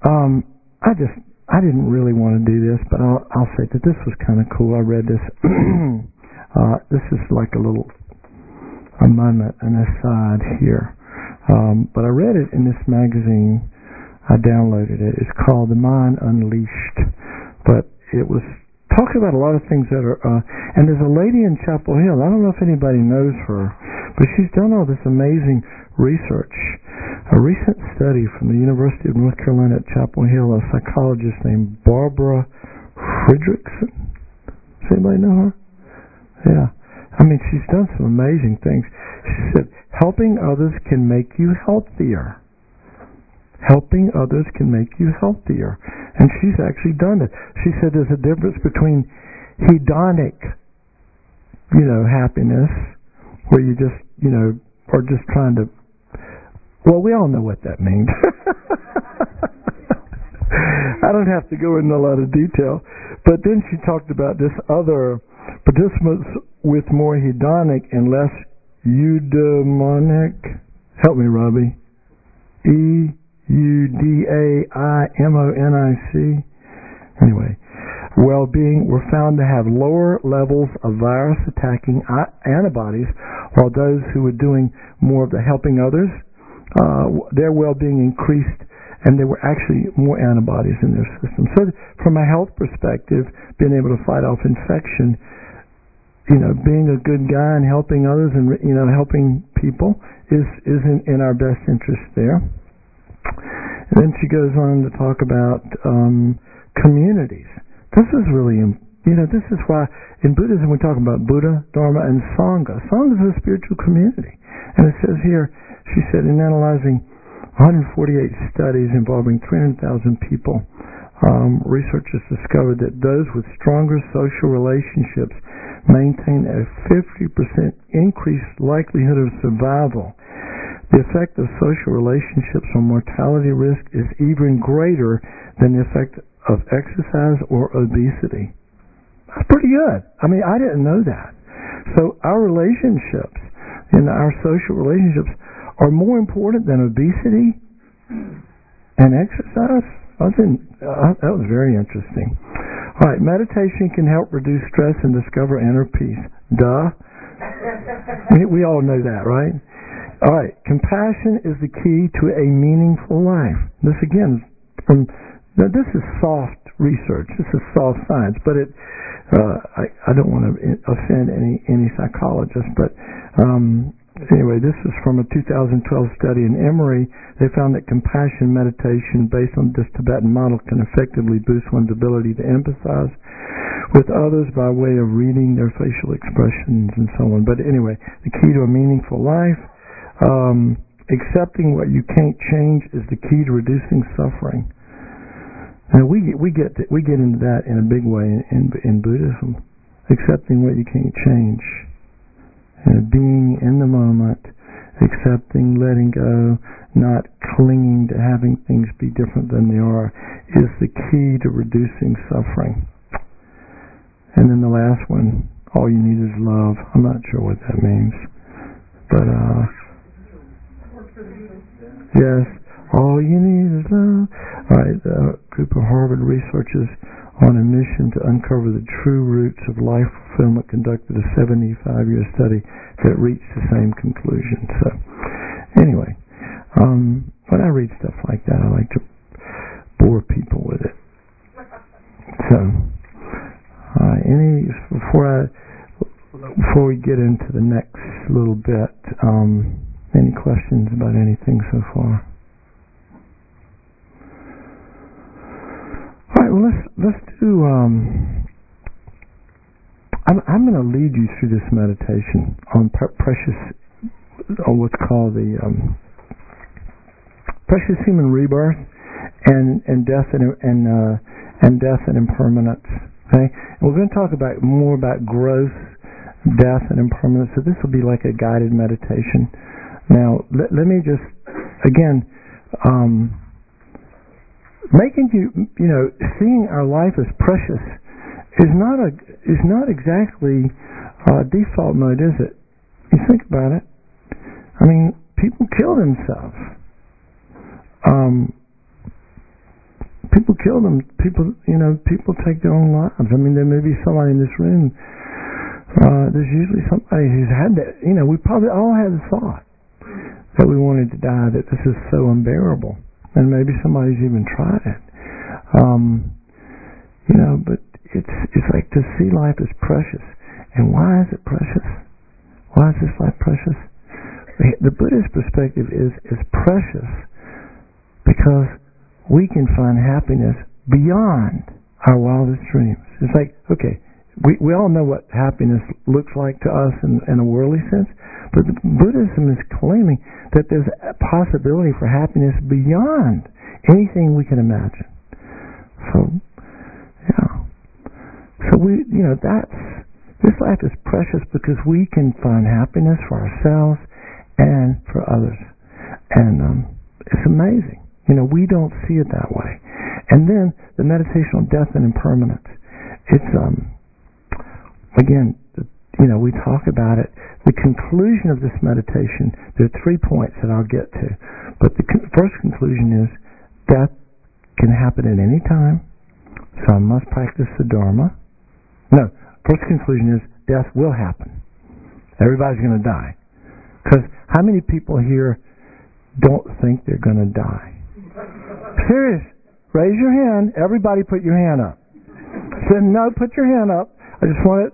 I didn't really want to do this, but I'll say that this was kind of cool. I read this. This is like a moment, an aside here. But I read it in this magazine. I downloaded it. It's called The Mind Unleashed. But it was talking about a lot of things that are... and there's a lady in Chapel Hill. I don't know if anybody knows her, but she's done all this amazing research. A recent study from the University of North Carolina at Chapel Hill, a psychologist named Barbara Fredrickson. Does anybody know her? Yeah. I mean, she's done some amazing things. She said, helping others can make you healthier. Helping others can make you healthier. And she's actually done it. She said there's a difference between hedonic, happiness, where you just, are just trying to... Well, we all know what that means. I don't have to go into a lot of detail. But then she talked about this other participants with more hedonic and less eudaimonic. Help me, Robbie. eudaimonic. Anyway, well-being were found to have lower levels of virus-attacking antibodies, while those who were doing more of the helping others, their well-being increased, and there were actually more antibodies in their system. So from a health perspective, being able to fight off infection, being a good guy and helping others and, helping people is in our best interest there. And then she goes on to talk about communities. This is really, this is why in Buddhism we're talking about Buddha, Dharma, and Sangha. Sangha is a spiritual community. And it says here, she said, in analyzing 148 studies involving 300,000 people, researchers discovered that those with stronger social relationships maintain a 50% increased likelihood of survival. The effect of social relationships on mortality risk is even greater than the effect of exercise or obesity. That's pretty good. I mean, I didn't know that. So our relationships, our social relationships, are more important than obesity and exercise. That was very interesting. All right, meditation can help reduce stress and discover inner peace. Duh. We all know that, right? All right, compassion is the key to a meaningful life. This again, this is soft research. This is soft science, but I don't want to offend any psychologists, but anyway, this is from a 2012 study in Emory. They found that compassion meditation based on this Tibetan model can effectively boost one's ability to empathize with others by way of reading their facial expressions and so on. But anyway, the key to a meaningful life, accepting what you can't change is the key to reducing suffering. Now we get into that in a big way in Buddhism, accepting what you can't change. Being in the moment, accepting, letting go, not clinging to having things be different than they are, is the key to reducing suffering. And then the last one, all you need is love. I'm not sure what that means, but yes, all you need is love. All right, a group of Harvard researchers on a mission to uncover the true roots of life fulfillment conducted a 75-year study that reached the same conclusion. So, anyway, when I read stuff like that, I like to bore people with it. So, before we get into the next little bit, any questions about anything so far? All right, well, let's do. I'm going to lead you through this meditation on precious, or what's called the precious human rebirth and death and death and impermanence. Okay, and we're going to talk more about growth, death, and impermanence. So this will be like a guided meditation. Now, let me just again. Making seeing our life as precious is not exactly default mode, is it? You think about it. I mean, people kill themselves. People kill them. People take their own lives. I mean, there may be somebody in this room. There's usually somebody who's had that. We probably all had the thought that we wanted to die. That this is so unbearable. And maybe somebody's even tried it. But it's like to see life as precious. And why is it precious? Why is this life precious? The Buddhist perspective is precious because we can find happiness beyond our wildest dreams. It's like, okay, we all know what happiness looks like to us in a worldly sense, but Buddhism is claiming that there's a possibility for happiness beyond anything we can imagine. So, this life is precious because we can find happiness for ourselves and for others, and it's amazing. We don't see it that way. And then the meditation on death and impermanence. It's again, we talk about it. The conclusion of this meditation, there are 3 points that I'll get to. But the first conclusion is death can happen at any time, so I must practice the Dharma. No, first conclusion is death will happen. Everybody's going to die. Because how many people here don't think they're going to die? Serious. Raise your hand. Everybody put your hand up. Said no, put your hand up. I just want it.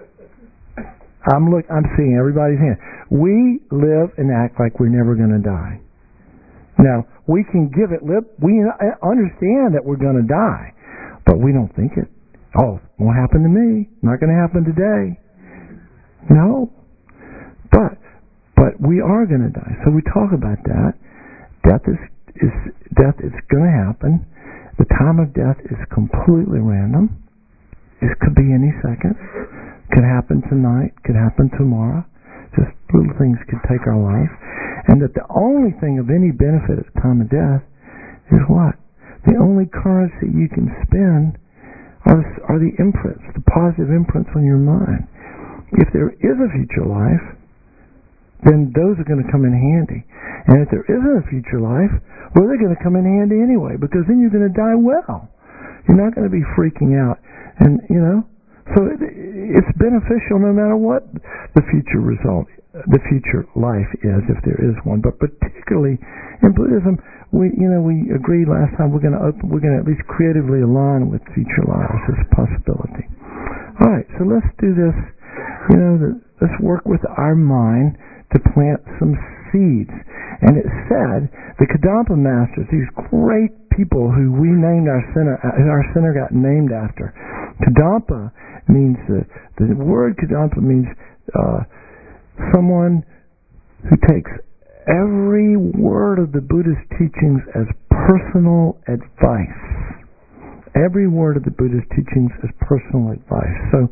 I'm seeing everybody's hand. We live and act like we're never going to die. Now, we can give it lip. We understand that we're going to die, but we don't think it. Oh, won't happen to me. Not going to happen today. No. But we are going to die. So we talk about that. Death is going to happen. The time of death is completely random. It could be any second. Could happen tonight. Could happen tomorrow. Just little things could take our life. And that the only thing of any benefit at the time of death is what? The only currency you can spend are the imprints, the positive imprints on your mind. If there is a future life, then those are going to come in handy. And if there isn't a future life, well, they're going to come in handy anyway, because then you're going to die well. You're not going to be freaking out. And, so it's beneficial no matter what the future result, the future life is, if there is one. But particularly in Buddhism, we agreed last time we're going to at least creatively align with future lives as a possibility. All right, so let's do this. Let's work with our mind to plant some seeds. And it said the Kadampa masters, these great people who we named our center got named after. Kadampa means the word Kadampa means someone who takes every word of the Buddha's teachings as personal advice. Every word of the Buddha's teachings as personal advice. So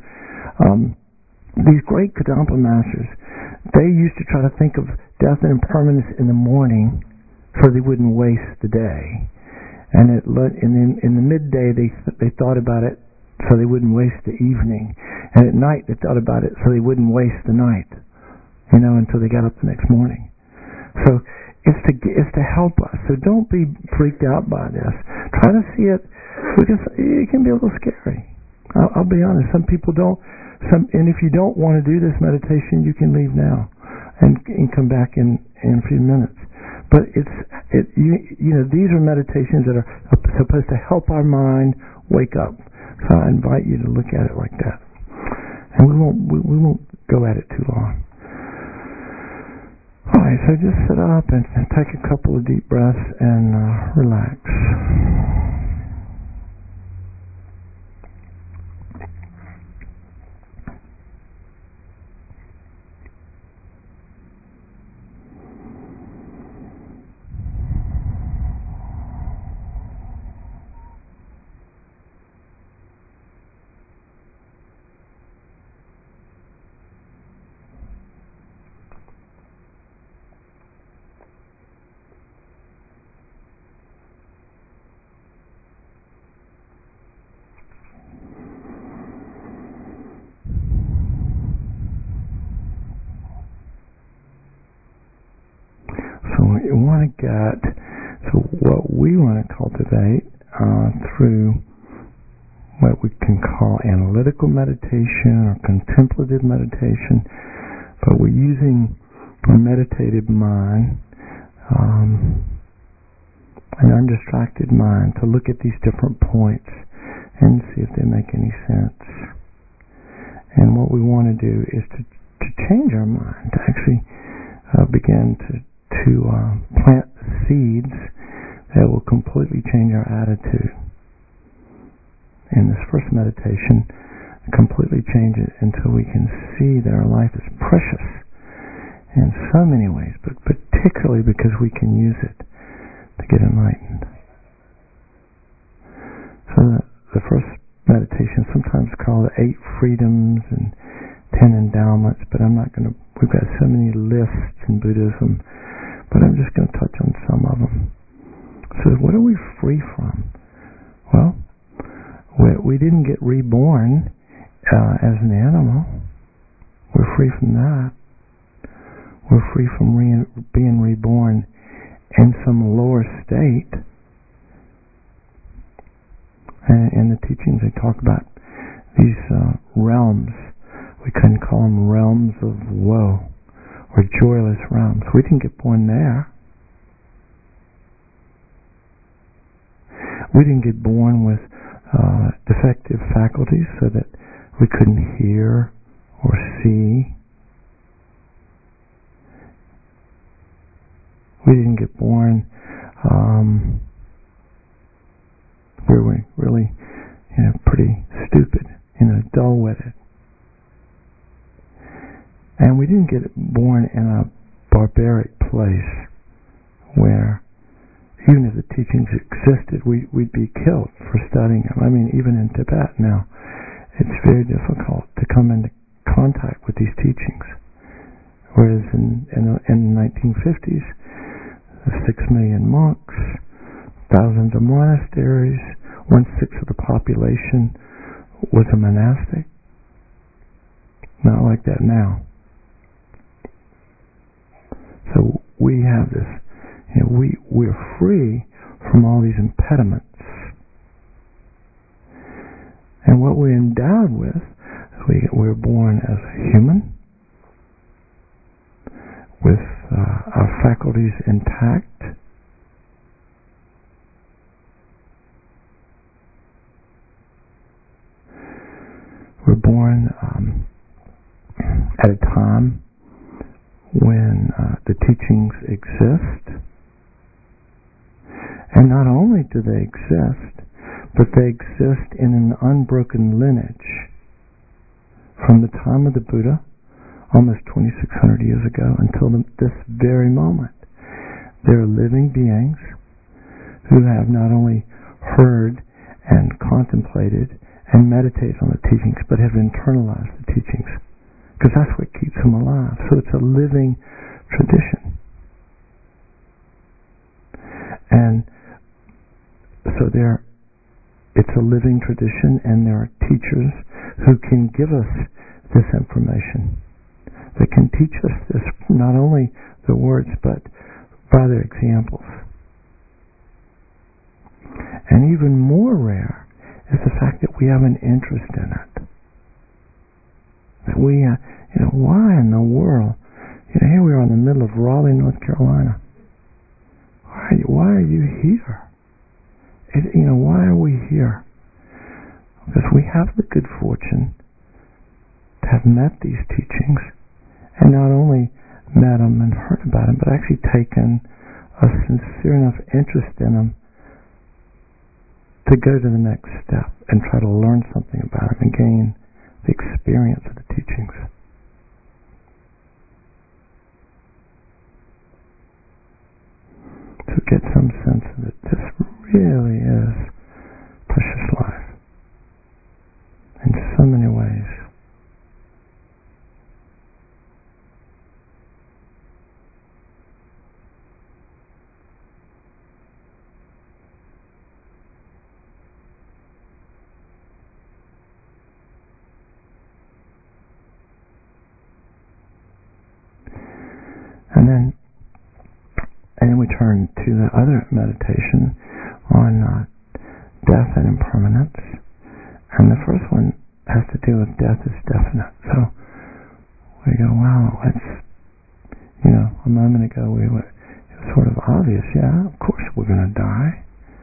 these great Kadampa masters, they used to try to think of death and impermanence in the morning so they wouldn't waste the day. And in the midday they thought about it so they wouldn't waste the evening. And at night they thought about it so they wouldn't waste the night, until they got up the next morning. So it's to help us. So don't be freaked out by this. Try to see it, because it can be a little scary. I'll be honest. Some people don't. And if you don't want to do this meditation, you can leave now and come back in a few minutes. But these are meditations that are supposed to help our mind wake up. So I invite you to look at it like that. And we won't go at it too long. All right, so just sit up and take a couple of deep breaths and relax. What we want to cultivate through what we can call analytical meditation or contemplative meditation, but we're using a meditative mind, an undistracted mind, to look at these different points and see if they make any sense. And what we want to do is to change our mind, to actually begin to plant seeds that will completely change our attitude. In this first meditation, completely change it until we can see that our life is precious in so many ways, but particularly because we can use it to get enlightened. So the first meditation, sometimes called 8 freedoms and 10 endowments, but we've got so many lists in Buddhism, but I'm just going to touch on some of them. So what are we free from? Well, we didn't get reborn as an animal. We're free from that. We're free from being reborn in some lower state. And in the teachings they talk about these realms. We couldn't call them realms of woe or joyless realms. We didn't get born there. We didn't get born with defective faculties so that we couldn't hear or see. We didn't get born where we're really, pretty stupid, dull-witted. And we didn't get born in a barbaric place where, even if the teachings existed, we'd be killed for studying them. I mean, even in Tibet now, it's very difficult to come into contact with these teachings. Whereas in the 1950s, 6 million monks, thousands of monasteries, 1/6 of the population was a monastic. Not like that now. So we have this, we're free from all these impediments. And what we're endowed with, we're born as a human, with our faculties intact. We're born at a time when the teachings exist. And not only do they exist, but they exist in an unbroken lineage from the time of the Buddha, almost 2,600 years ago, until this very moment. There are living beings who have not only heard and contemplated and meditated on the teachings, but have internalized the teachings, because that's what keeps them alive. So it's a living tradition. And so it's a living tradition, and there are teachers who can give us this information. They can teach us this, not only the words, but by their examples. And even more rare is the fact that we have an interest in it. That we, why in the world? Here we are in the middle of Raleigh, North Carolina. Why are you here? Why are we here? Because we have the good fortune to have met these teachings, and not only met them and heard about them, but actually taken a sincere enough interest in them to go to the next step and try to learn something about them and gain the experience of the teachings. To get some sense of it, this really is precious life in so many ways. And then we turn to the other meditation on death and impermanence. And the first one has to do with death is definite. So we go, wow, that's, a moment ago it was sort of obvious. Yeah, of course we're going to die.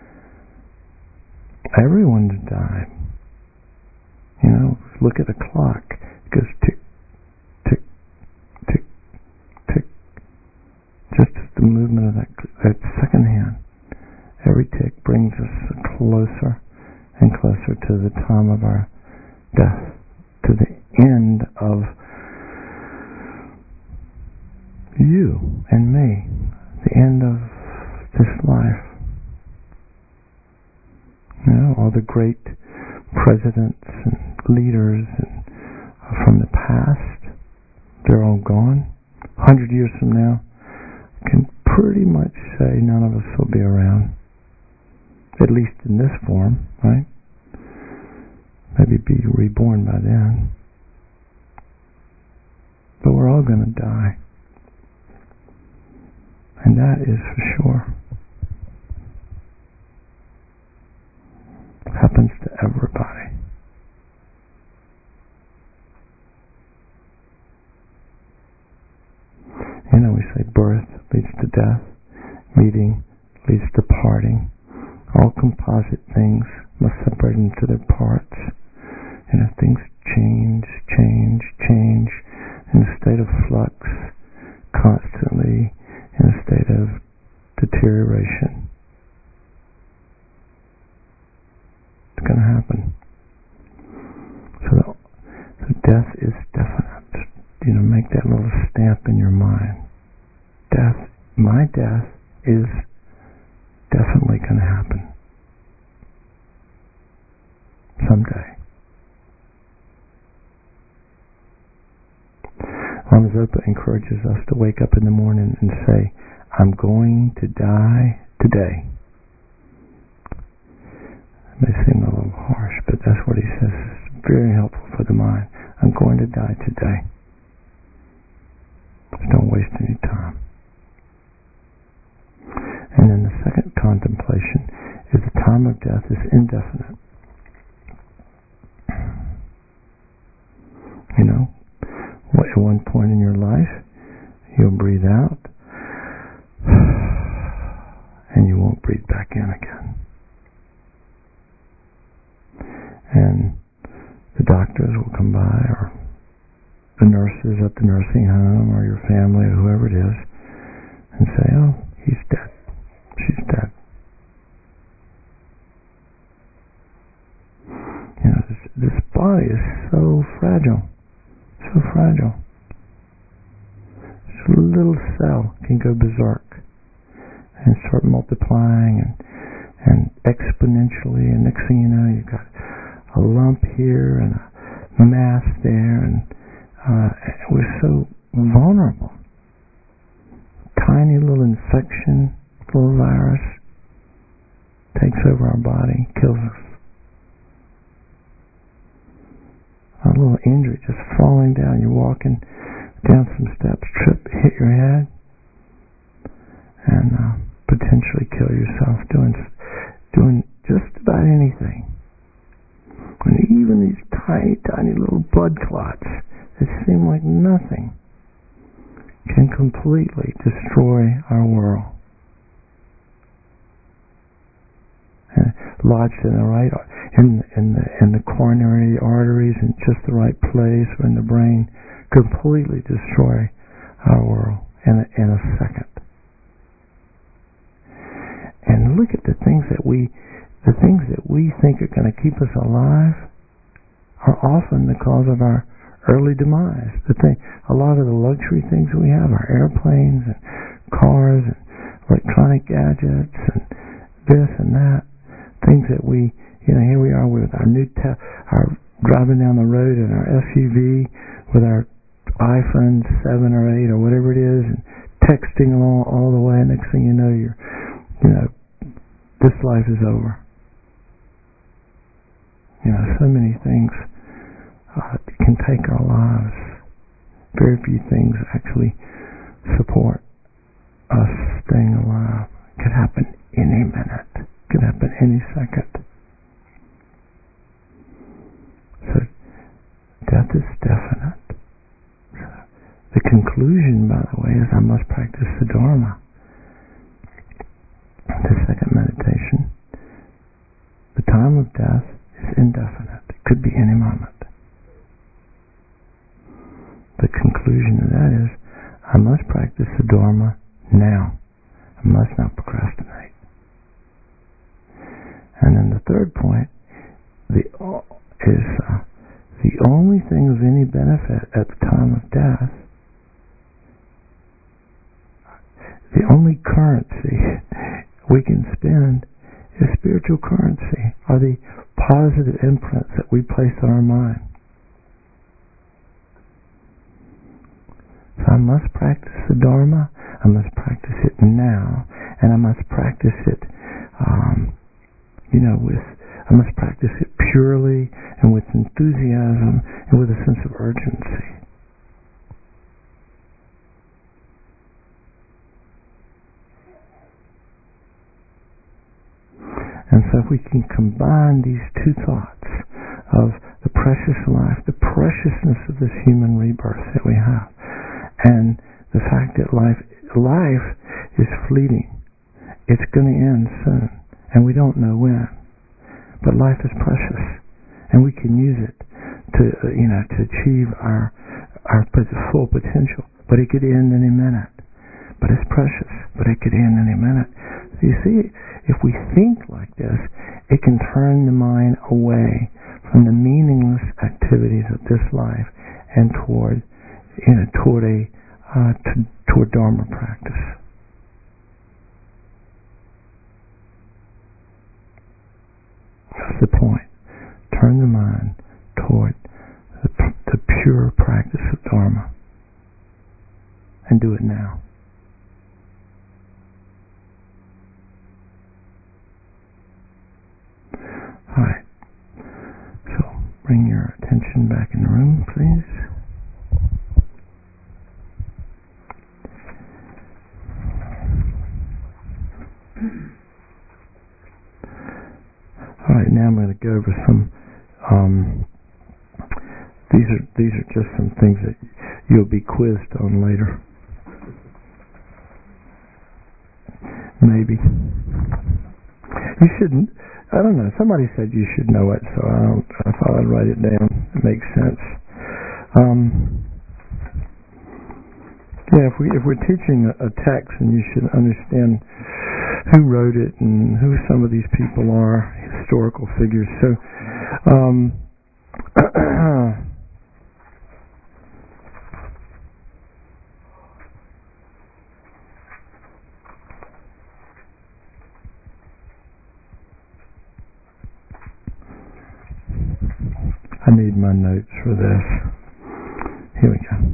Everyone's died. Look at the clock. It goes tick, tick, tick, tick. Just as the movement of that second hand. Every tick brings us closer and closer to the time of our death, to the end of you and me, the end of this life. All the great presidents and leaders from the past, they're all gone. 100 years from now, I can pretty much say none of us will be around, at least in this form, right? Maybe be reborn by then. But we're all going to die. And that is for sure. Happens to everybody. We say birth leads to death, meeting leads to parting. All composite things must separate into their parts. Things change in a state of flux, constantly in a state of deterioration. It's going to happen. So death is definite. Make that little stamp in your mind. Death, my death is definitely going to happen someday. Lama Zopa encourages us to wake up in the morning and say, I'm going to die today. It may seem a little harsh, but that's what he says. It's very helpful for the mind. I'm going to die today. Just don't waste any time. And then the second contemplation is the time of death is indefinite. You know, at one point in your life, you'll breathe out, and you won't breathe back in again. And the doctors will come by, or the nurses at the nursing home, or your family, or whoever it is, and say, oh, he's dead. She's dead. You know, this body is so fragile. So fragile. This little cell can go berserk and start multiplying and exponentially, and next thing you know, you've got a lump here and a mass there, and we're so vulnerable. Tiny little infection, little virus takes over our body, kills us. A little injury, just falling down. You're walking down some steps, trip, hit your head, and potentially kill yourself doing just about anything. And even these tiny, tiny little blood clots that seem like nothing can completely destroy our world. Lodged in the right, in the coronary arteries, in just the right place, or in the brain, completely destroy our world in a second. And look at the things that we think are going to keep us alive are often the cause of our early demise. A lot of the luxury things we have, our airplanes and cars and electronic gadgets and this and that, things that we, here we are with our our driving down the road in our SUV with our iPhone 7 or 8 or whatever it is, and texting along all the way. Next thing you know, this life is over. So many things can take our lives. Very few things actually support us staying alive. It could happen any minute. It could happen any second. So death is definite. The conclusion, by the way, is I must practice the Dharma. The second meditation. The time of death is indefinite. It could be any moment. The conclusion of that is I must practice the Dharma now. I must not procrastinate. And then the third point is the only thing of any benefit at the time of death, the only currency we can spend is spiritual currency, are the positive imprints that we place on our mind. So I must practice the Dharma, I must practice it now, and I must practice it, I must practice it purely and with enthusiasm and with a sense of urgency. And so if we can combine these two thoughts of the precious life, the preciousness of this human rebirth that we have, and the fact that life is fleeting. It's going to end soon, and we don't know when. But life is precious, and we can use it to achieve our full potential. But it could end any minute. But it's precious, but it could end any minute. So you see, if we think like this, it can turn the mind away from the meaningless activities of this life and toward Dharma practice. the point. Turn the mind toward the pure practice of Dharma. And do it now. Alright. So, bring your attention back in the room, please. Alright, now I'm going to go over some these are just some things that you'll be quizzed on later. Maybe. You shouldn't. I don't know. Somebody said you should know it, so I thought I'd write it down. It makes sense. Yeah, if we're teaching a text, and you should understand who wrote it and who some of these people are, historical figures. So, I need my notes for this. Here we go.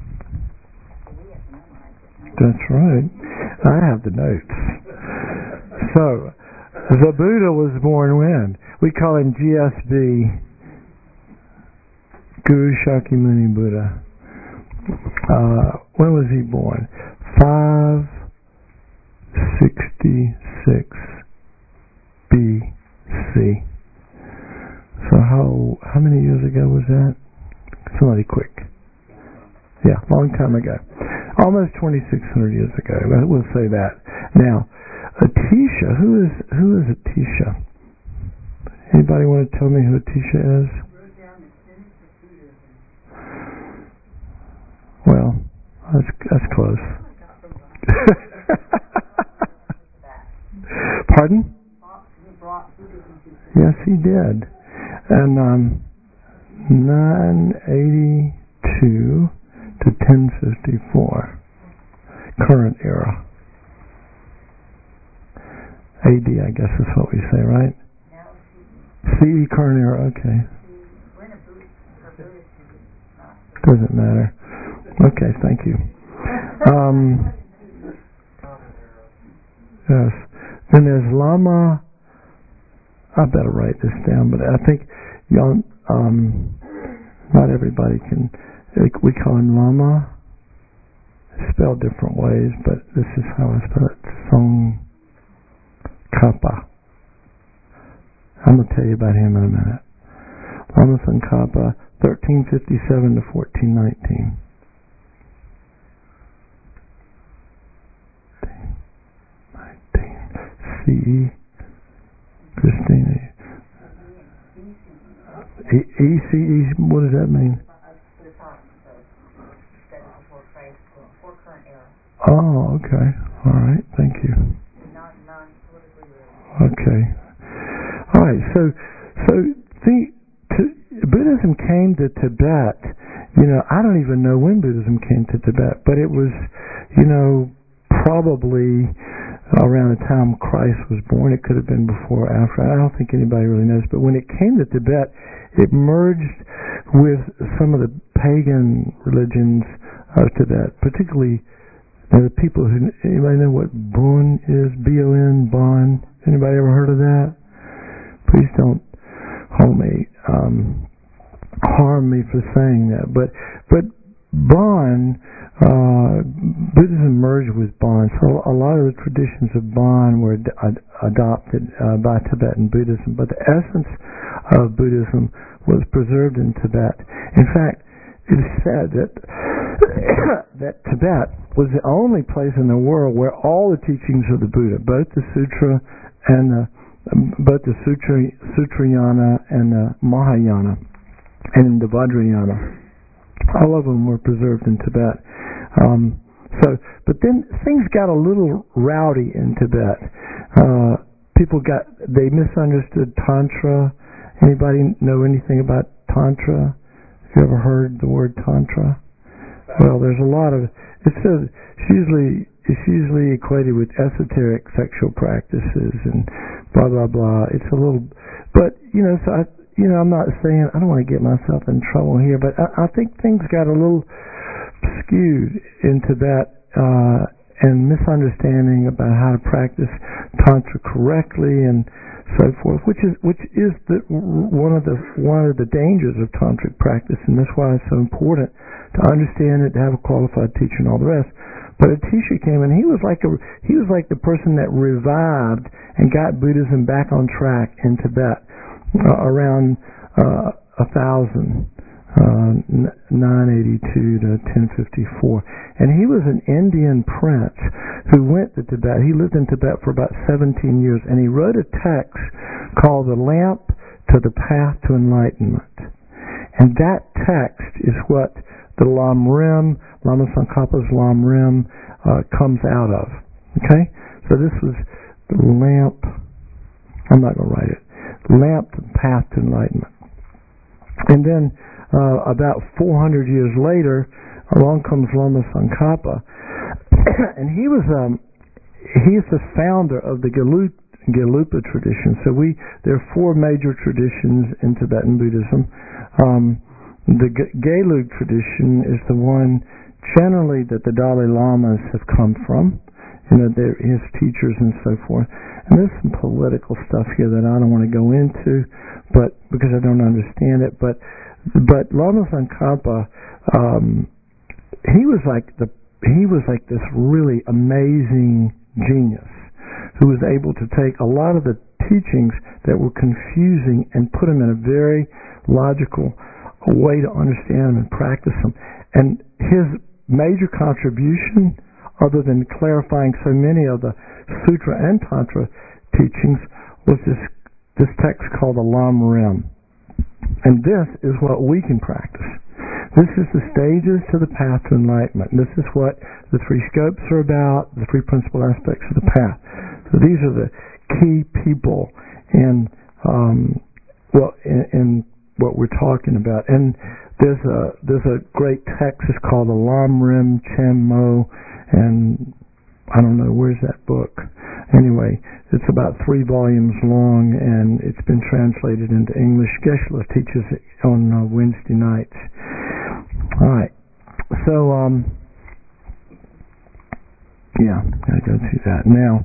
That's right. I have the notes. So, the Buddha was born when? We call him GSB, Guru Shakyamuni Buddha. When was he born? 566 BC. So how many years ago was that? Somebody quick. Yeah, long time ago. Almost 2,600 years ago. We'll say that. Now, Atisha. Who is Atisha? Anybody want to tell me who Atisha is? Well, that's close. Pardon? Yes, he did. And 982 to 1054, current era. AD, I guess is what we say, right? CE, current era, okay. Doesn't matter. Okay, thank you. Yes. Then there's Lama. I better write this down, but I think not everybody can. We call him Lama. Spelled different ways, but this is how I spell it. Tsongkhapa. I'm going to tell you about him in a minute. Lama Tsongkhapa, 1357 to 1419. CE. Christina. ECE, what does that mean? Oh, okay. All right, thank you. Okay. All right, so Buddhism came to Tibet. I don't even know when Buddhism came to Tibet, but it was, probably around the time Christ was born. It could have been before or after. I don't think anybody really knows. But when it came to Tibet, it merged with some of the pagan religions of Tibet, particularly the people who... Anybody know what Bon is? B-O-N, Bon? Anybody ever heard of that? Please don't harm me for saying that. But Bon... Buddhism merged with Bon, so a lot of the traditions of Bon were adopted by Tibetan Buddhism, but the essence of Buddhism was preserved in Tibet. In fact, it is said that Tibet was the only place in the world where all the teachings of the Buddha, both the Sutra and Sutrayana and the Mahayana and the Vajrayana, all of them were preserved in Tibet. But then things got a little rowdy in Tibet. They misunderstood Tantra. Anybody know anything about Tantra? Have you ever heard the word Tantra? Well, there's a lot of... It's usually it's usually equated with esoteric sexual practices and blah blah blah. It's a little, but so I'm not saying, I don't want to get myself in trouble here, but I think things got a little skewed into that and misunderstanding about how to practice Tantra correctly and so forth, which is one of the dangers of tantric practice, and that's why it's so important to understand it, to have a qualified teacher, and all the rest. But Atisha came, and he was like the person that revived and got Buddhism back on track in Tibet around 982 to 1054, and he was an Indian prince who went to Tibet. He lived in Tibet for about 17 years, and he wrote a text called "The Lamp to the Path to Enlightenment," and that text is what the Lam Rim, Lama Tsongkhapa's Lam Rim, comes out of. Okay, so this was the lamp. I'm not going to write it. Lamp to the Path to Enlightenment, and then about 400 years later, along comes Lama Tsongkhapa, and he's the founder of the Gelugpa tradition. So there are four major traditions in Tibetan Buddhism. The Gelug tradition is the one generally that the Dalai Lamas have come from. They're his teachers and so forth. And there's some political stuff here that I don't want to go into, but because I don't understand it. But Lama Tsongkhapa, he was like this really amazing genius who was able to take a lot of the teachings that were confusing and put them in a very logical way to understand them and practice them. And his major contribution, other than clarifying so many of the Sutra and Tantra teachings, was this text called the Lam Rim. And this is what we can practice. This is the stages to the path to enlightenment. And this is what the three scopes are about, the three principal aspects of the path. So these are the key people in what we're talking about. And there's a great text. It's called the Lam Rim Chem Mo, and I don't know, where's that book? Anyway, it's about 3 volumes long, and it's been translated into English. Geshe-la teaches it on Wednesday nights. All right. So, gotta go through that. Now,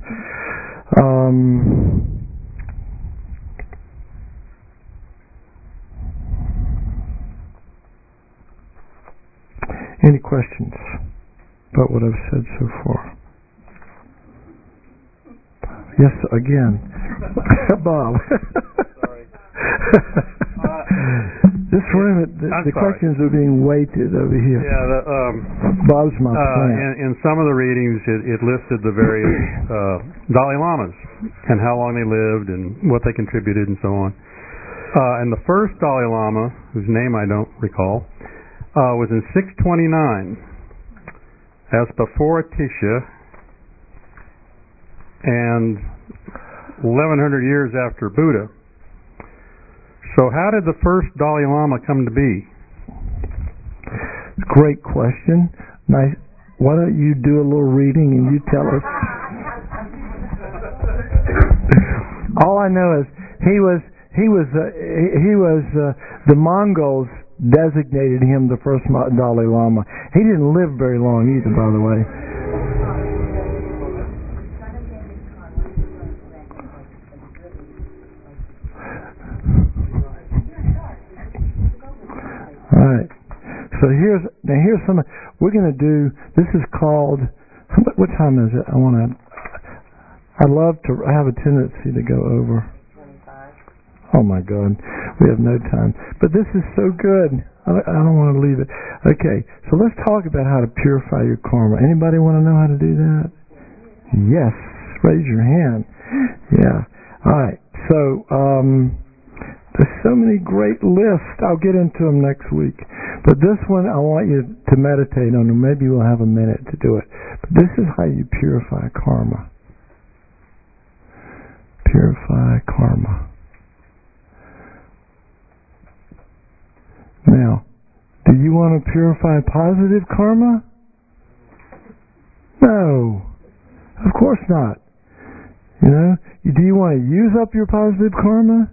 any questions about what I've said so far? Yes, again. Bob. Sorry. This room, the questions are being weighted over here. Yeah. Bob's my plant. In some of the readings, it listed the various Dalai Lamas and how long they lived and what they contributed and so on. And the first Dalai Lama, whose name I don't recall, was in 629. That's before Atisha, and 1100 years after Buddha. So how did the first Dalai Lama come to be? Great question. Nice. Why don't you do a little reading and you tell us? All I know is he was the Mongols designated him the first Dalai Lama. He didn't live very long either, by the way. All right. So here's some. We're going to do. This is called. What time is it? I have a tendency to go over. 25. Oh my God, we have no time. But this is so good. I don't want to leave it. Okay, so let's talk about how to purify your karma. Anybody want to know how to do that? Yes. Raise your hand. Yeah. All right. So. There's so many great lists. I'll get into them next week. But this one I want you to meditate on, and maybe we'll have a minute to do it. But this is how you purify karma. Purify karma. Now, do you want to purify positive karma? No. Of course not. You know, do you want to use up your positive karma?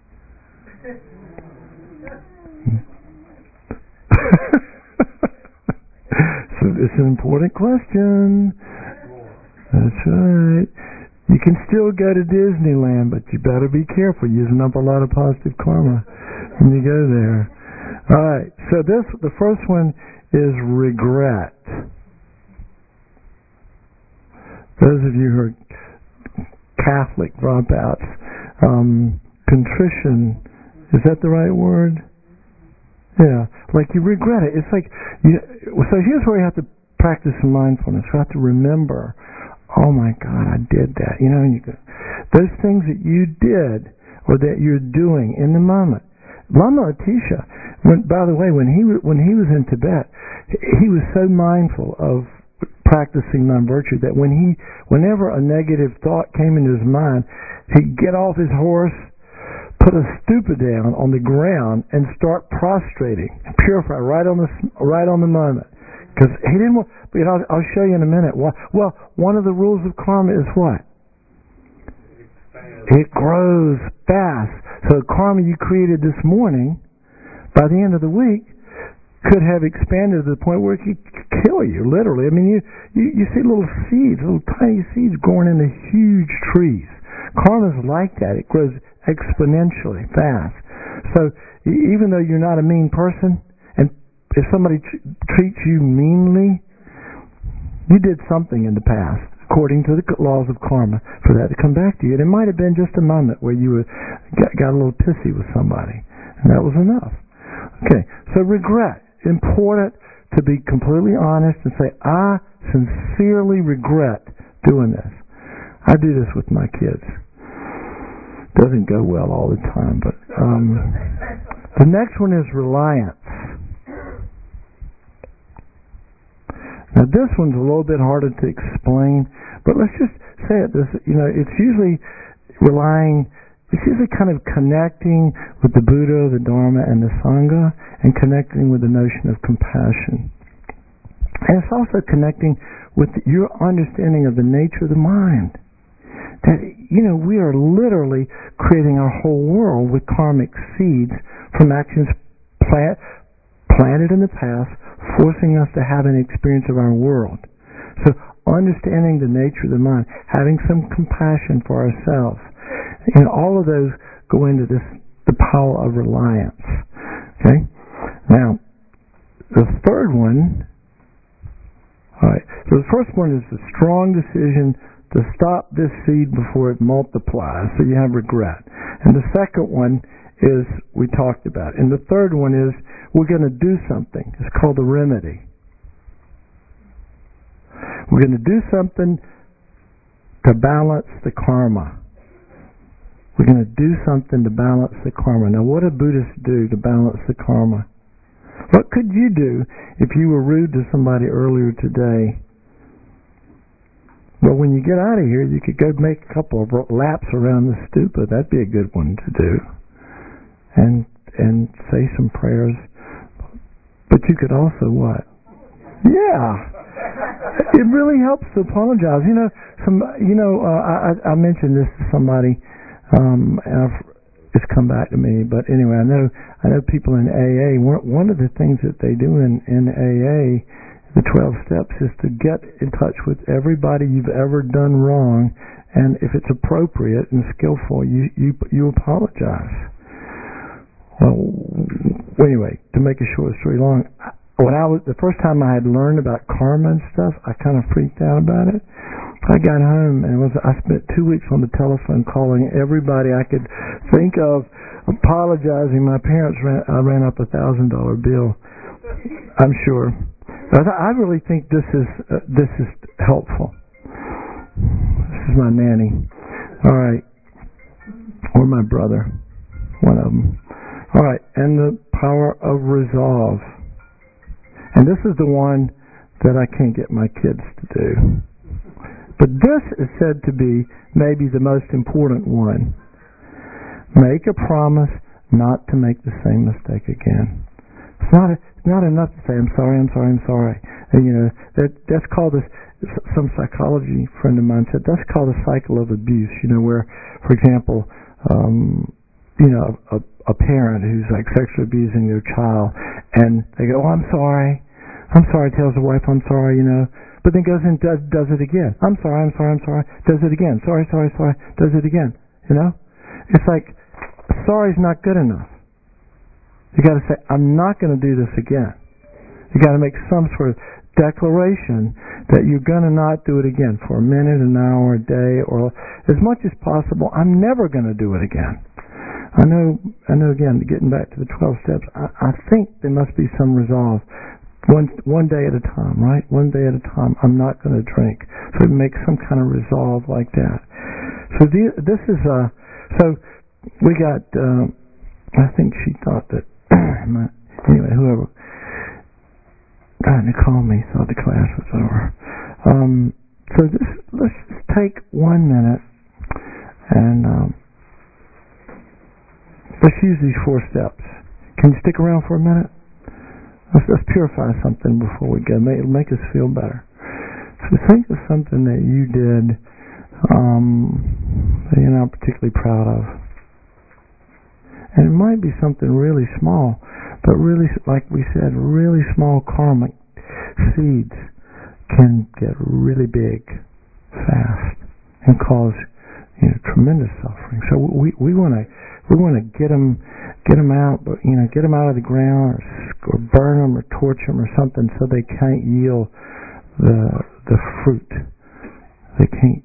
So it's an important question. That's right. You can still go to Disneyland, but you better be careful using up a lot of positive karma when you go there. All right. So the first one is regret. Those of you who are Catholic dropouts, contrition, is that the right word? Yeah, like you regret it. It's like, so here's where you have to practice some mindfulness. You have to remember, oh my God, I did that. And you go, those things that you did or that you're doing in the moment. Lama Atisha, by the way, when he was in Tibet, he was so mindful of practicing non-virtue that whenever a negative thought came into his mind, he'd get off his horse, put a stupa down on the ground, and start prostrating, purify right on the moment. Because he didn't want. But I'll show you in a minute. Well, one of the rules of karma is what? It grows fast. So the karma you created this morning, by the end of the week, could have expanded to the point where it could kill you, literally. I mean, you see little seeds, little tiny seeds growing into huge trees. Karma's like that. It grows exponentially fast. So even though you're not a mean person, and if somebody treats you meanly, you did something in the past, according to the laws of karma, for that to come back to you. And it might have been just a moment where you got a little pissy with somebody, and that was enough. Okay, so regret. Important to be completely honest and say, I sincerely regret doing this. I do this with my kids. Doesn't go well all the time, but the next one is reliance. Now this one's a little bit harder to explain, but let's just say it. It's usually relying. It's usually kind of connecting with the Buddha, the Dharma, and the Sangha, and connecting with the notion of compassion. And it's also connecting with your understanding of the nature of the mind. That, we are literally creating our whole world with karmic seeds from actions planted in the past, forcing us to have an experience of our world. So understanding the nature of the mind, having some compassion for ourselves, all of those go into the power of reliance. Okay? Now, the third one, all right, so the first one is the strong decision to stop this seed before it multiplies, so you have regret. And the second one is, we talked about. And the third one is, we're going to do something. It's called the remedy. We're going to do something to balance the karma. We're going to do something to balance the karma. Now, what do Buddhists do to balance the karma? What could you do if you were rude to somebody earlier today? Well, when you get out of here, you could go make a couple of laps around the stupa. That'd be a good one to do. And say some prayers. But you could also what? Yeah. It really helps to apologize. I mentioned this to somebody. It's come back to me, but anyway, I know people in AA. One of the things that they do in AA, the 12 steps, is to get in touch with everybody you've ever done wrong, and if it's appropriate and skillful, you apologize. Well, anyway, to make a short story long, the first time I had learned about karma and stuff, I kind of freaked out about it. I got home and I spent 2 weeks on the telephone calling everybody I could think of, apologizing. My parents ran up $1,000 bill. I'm sure. But I really think this is helpful. This is my nanny. All right, or my brother, one of them. All right, and the power of resolve. And this is the one that I can't get my kids to do. But this is said to be maybe the most important one. Make a promise not to make the same mistake again. It's not enough to say I'm sorry. And, that's called this. Some psychology friend of mine said that's called a cycle of abuse. Where, for example, a parent who's like sexually abusing their child, and they go, "Oh, I'm sorry," tells the wife, "I'm sorry," but then goes and does it again. I'm sorry, does it again. Sorry, does it again. It's like sorry's not good enough. You got to say, I'm not going to do this again. You got to make some sort of declaration that you're going to not do it again for a minute, an hour, a day, or as much as possible. I'm never going to do it again. I know. Again, getting back to the 12 steps, I think there must be some resolve. One day at a time, right? One day at a time. I'm not going to drink. So make some kind of resolve like that. So this is so we got. I think she thought that. Anyway, whoever tried to call me thought the class was over. So let's just take 1 minute and let's use these 4 steps. Can you stick around for a minute? Let's purify something before we go. It'll make us feel better. So think of something that you did that you're not particularly proud of. And it might be something really small, but really, like we said, really small karmic seeds can get really big fast and cause tremendous suffering. So we want to get them out, but get them out of the ground or burn them or torch them or something so they can't yield the fruit. They can't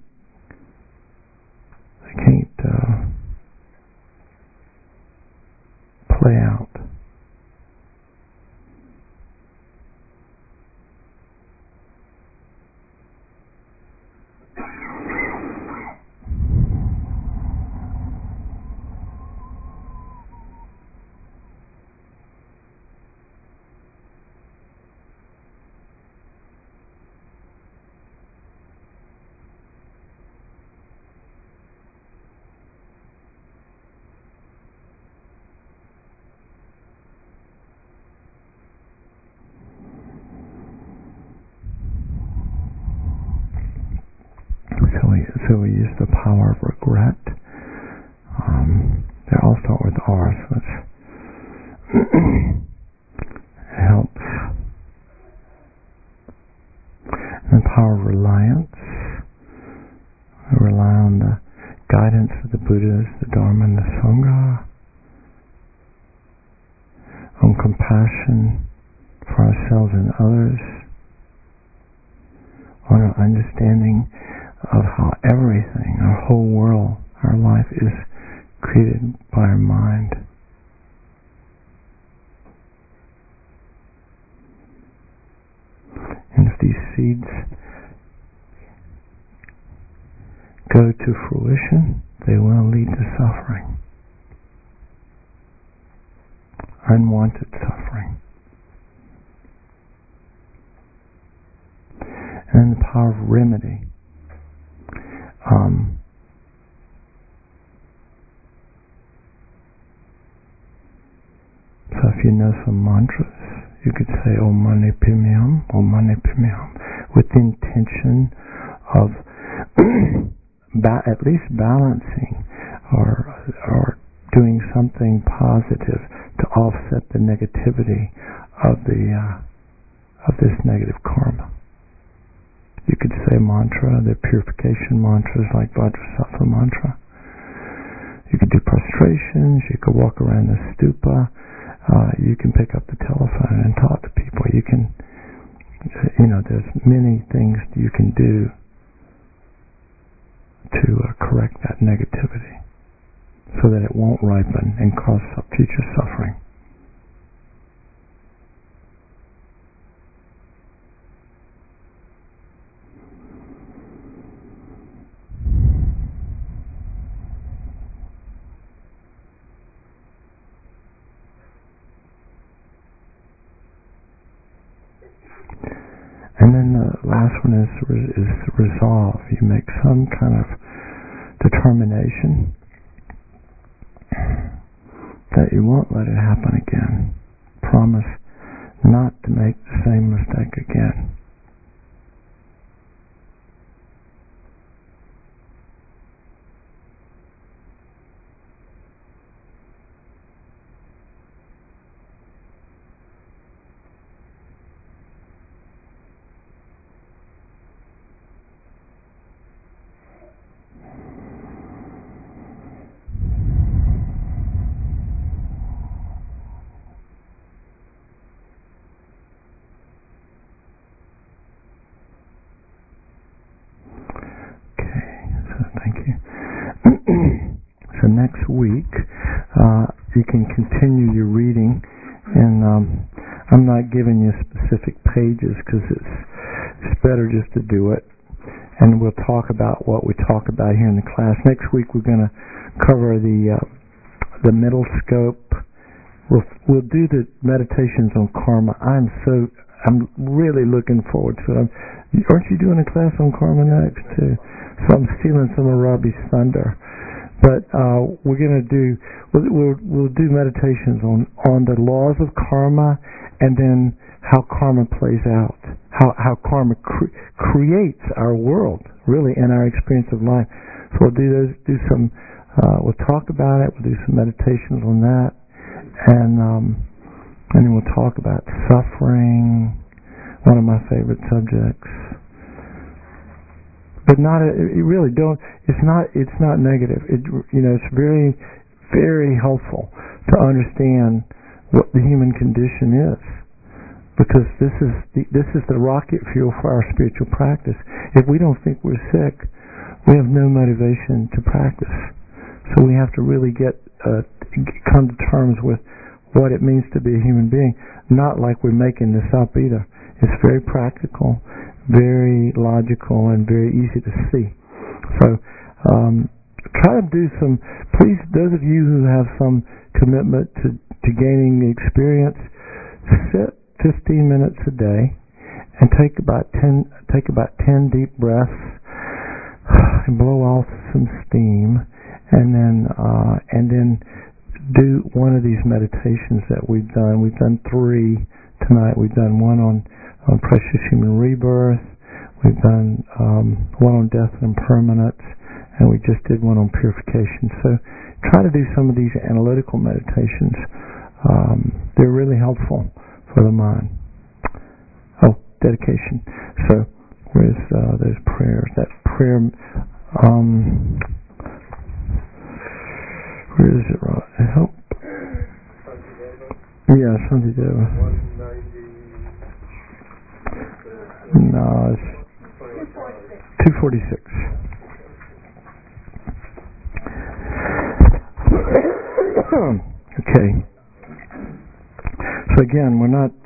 play out. So we use the power of regret. They all start with R, so it helps. And the power of reliance. We rely on the guidance of the Buddhas, the Dharma, and the Sangha. On compassion for ourselves and others. On our understanding of how everything, our whole world, our life is created by our mind. And if these seeds go to fruition, they will lead to suffering. Unwanted suffering. And then the power of remedy. So if you know some mantras, you could say Om Mani Padme Hum, with the intention of at least balancing or doing something positive to offset the negativity of this negative karma. You could say mantra, the purification mantras like Vajrasattva mantra. You could do prostrations, you could walk around the stupa, you can pick up the telephone and talk to people. You can, there's many things you can do to correct that negativity so that it won't ripen and cause future suffering. And then the last one is resolve. You make some kind of determination that you won't let it happen again. Promise not to make the same mistake again. So next week, you can continue your reading, and I'm not giving you specific pages because it's better just to do it. And we'll talk about what we talk about here in the class. Next week we're going to cover the middle scope. We'll do the meditations on karma. I'm really looking forward to it. Aren't you doing a class on karma next too? So I'm stealing some of Robbie's thunder. But we're going to we'll do meditations on the laws of karma, and then how karma plays out, how karma creates our world, really, and our experience of life. So we'll we'll talk about it. We'll do some meditations on that, and then we'll talk about suffering, one of my favorite subjects. But it's not negative. It's very, very helpful to understand what the human condition is, because this is the rocket fuel for our spiritual practice. If we don't think we're sick, we have no motivation to practice. So we have to really come to terms with what it means to be a human being. Not like we're making this up either. It's very practical, very logical, and very easy to see. So try to do please, those of you who have some commitment to gaining the experience, sit 15 minutes a day and take about 10 deep breaths and blow off some steam, and then do one of these meditations that we've done. We've done 3 tonight. We've done one on precious human rebirth. We've done one on death and impermanence, and we just did one on purification. So try to do some of these analytical meditations. They're really helpful for the mind. Oh, dedication. So where's those prayers? That prayer. Where is it? Help. Yeah, Shantideva. 190. No, it's 246. Okay. So again, we're not.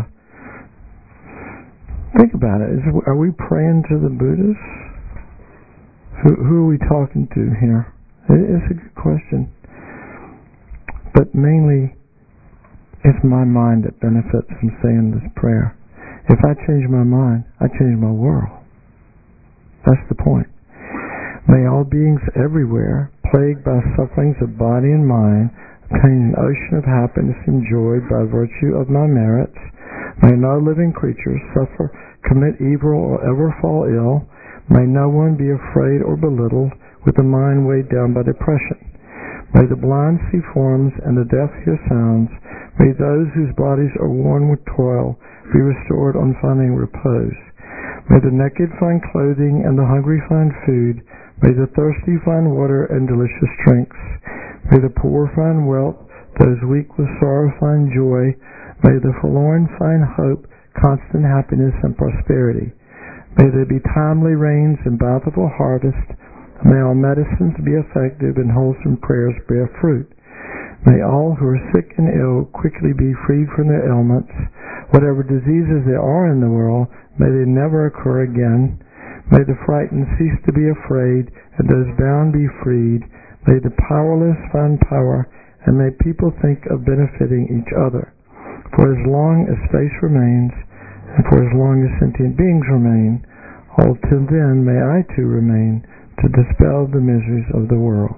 Think about it. Are we praying to the Buddhas? Who are we talking to here? It's a good question. But mainly, it's my mind that benefits from saying this prayer. If I change my mind, I change my world. That's the point. May all beings everywhere, plagued by sufferings of body and mind, obtain an ocean of happiness enjoyed by virtue of my merits. May no living creature suffer, commit evil, or ever fall ill. May no one be afraid or belittled, with the mind weighed down by depression. May the blind see forms and the deaf hear sounds. May those whose bodies are worn with toil be restored on finding repose. May the naked find clothing and the hungry find food. May the thirsty find water and delicious drinks. May the poor find wealth, those weak with sorrow find joy. May the forlorn find hope, constant happiness, and prosperity. May there be timely rains and bountiful harvest. May all medicines be effective and wholesome prayers bear fruit. May all who are sick and ill quickly be freed from their ailments. Whatever diseases there are in the world, may they never occur again. May the frightened cease to be afraid, and those bound be freed. May the powerless find power, and may people think of benefiting each other. For as long as space remains, and for as long as sentient beings remain, all till then may I too remain, to dispel the miseries of the world.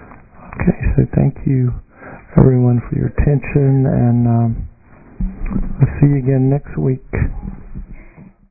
Okay, so thank you everyone for your attention, and See you again next week.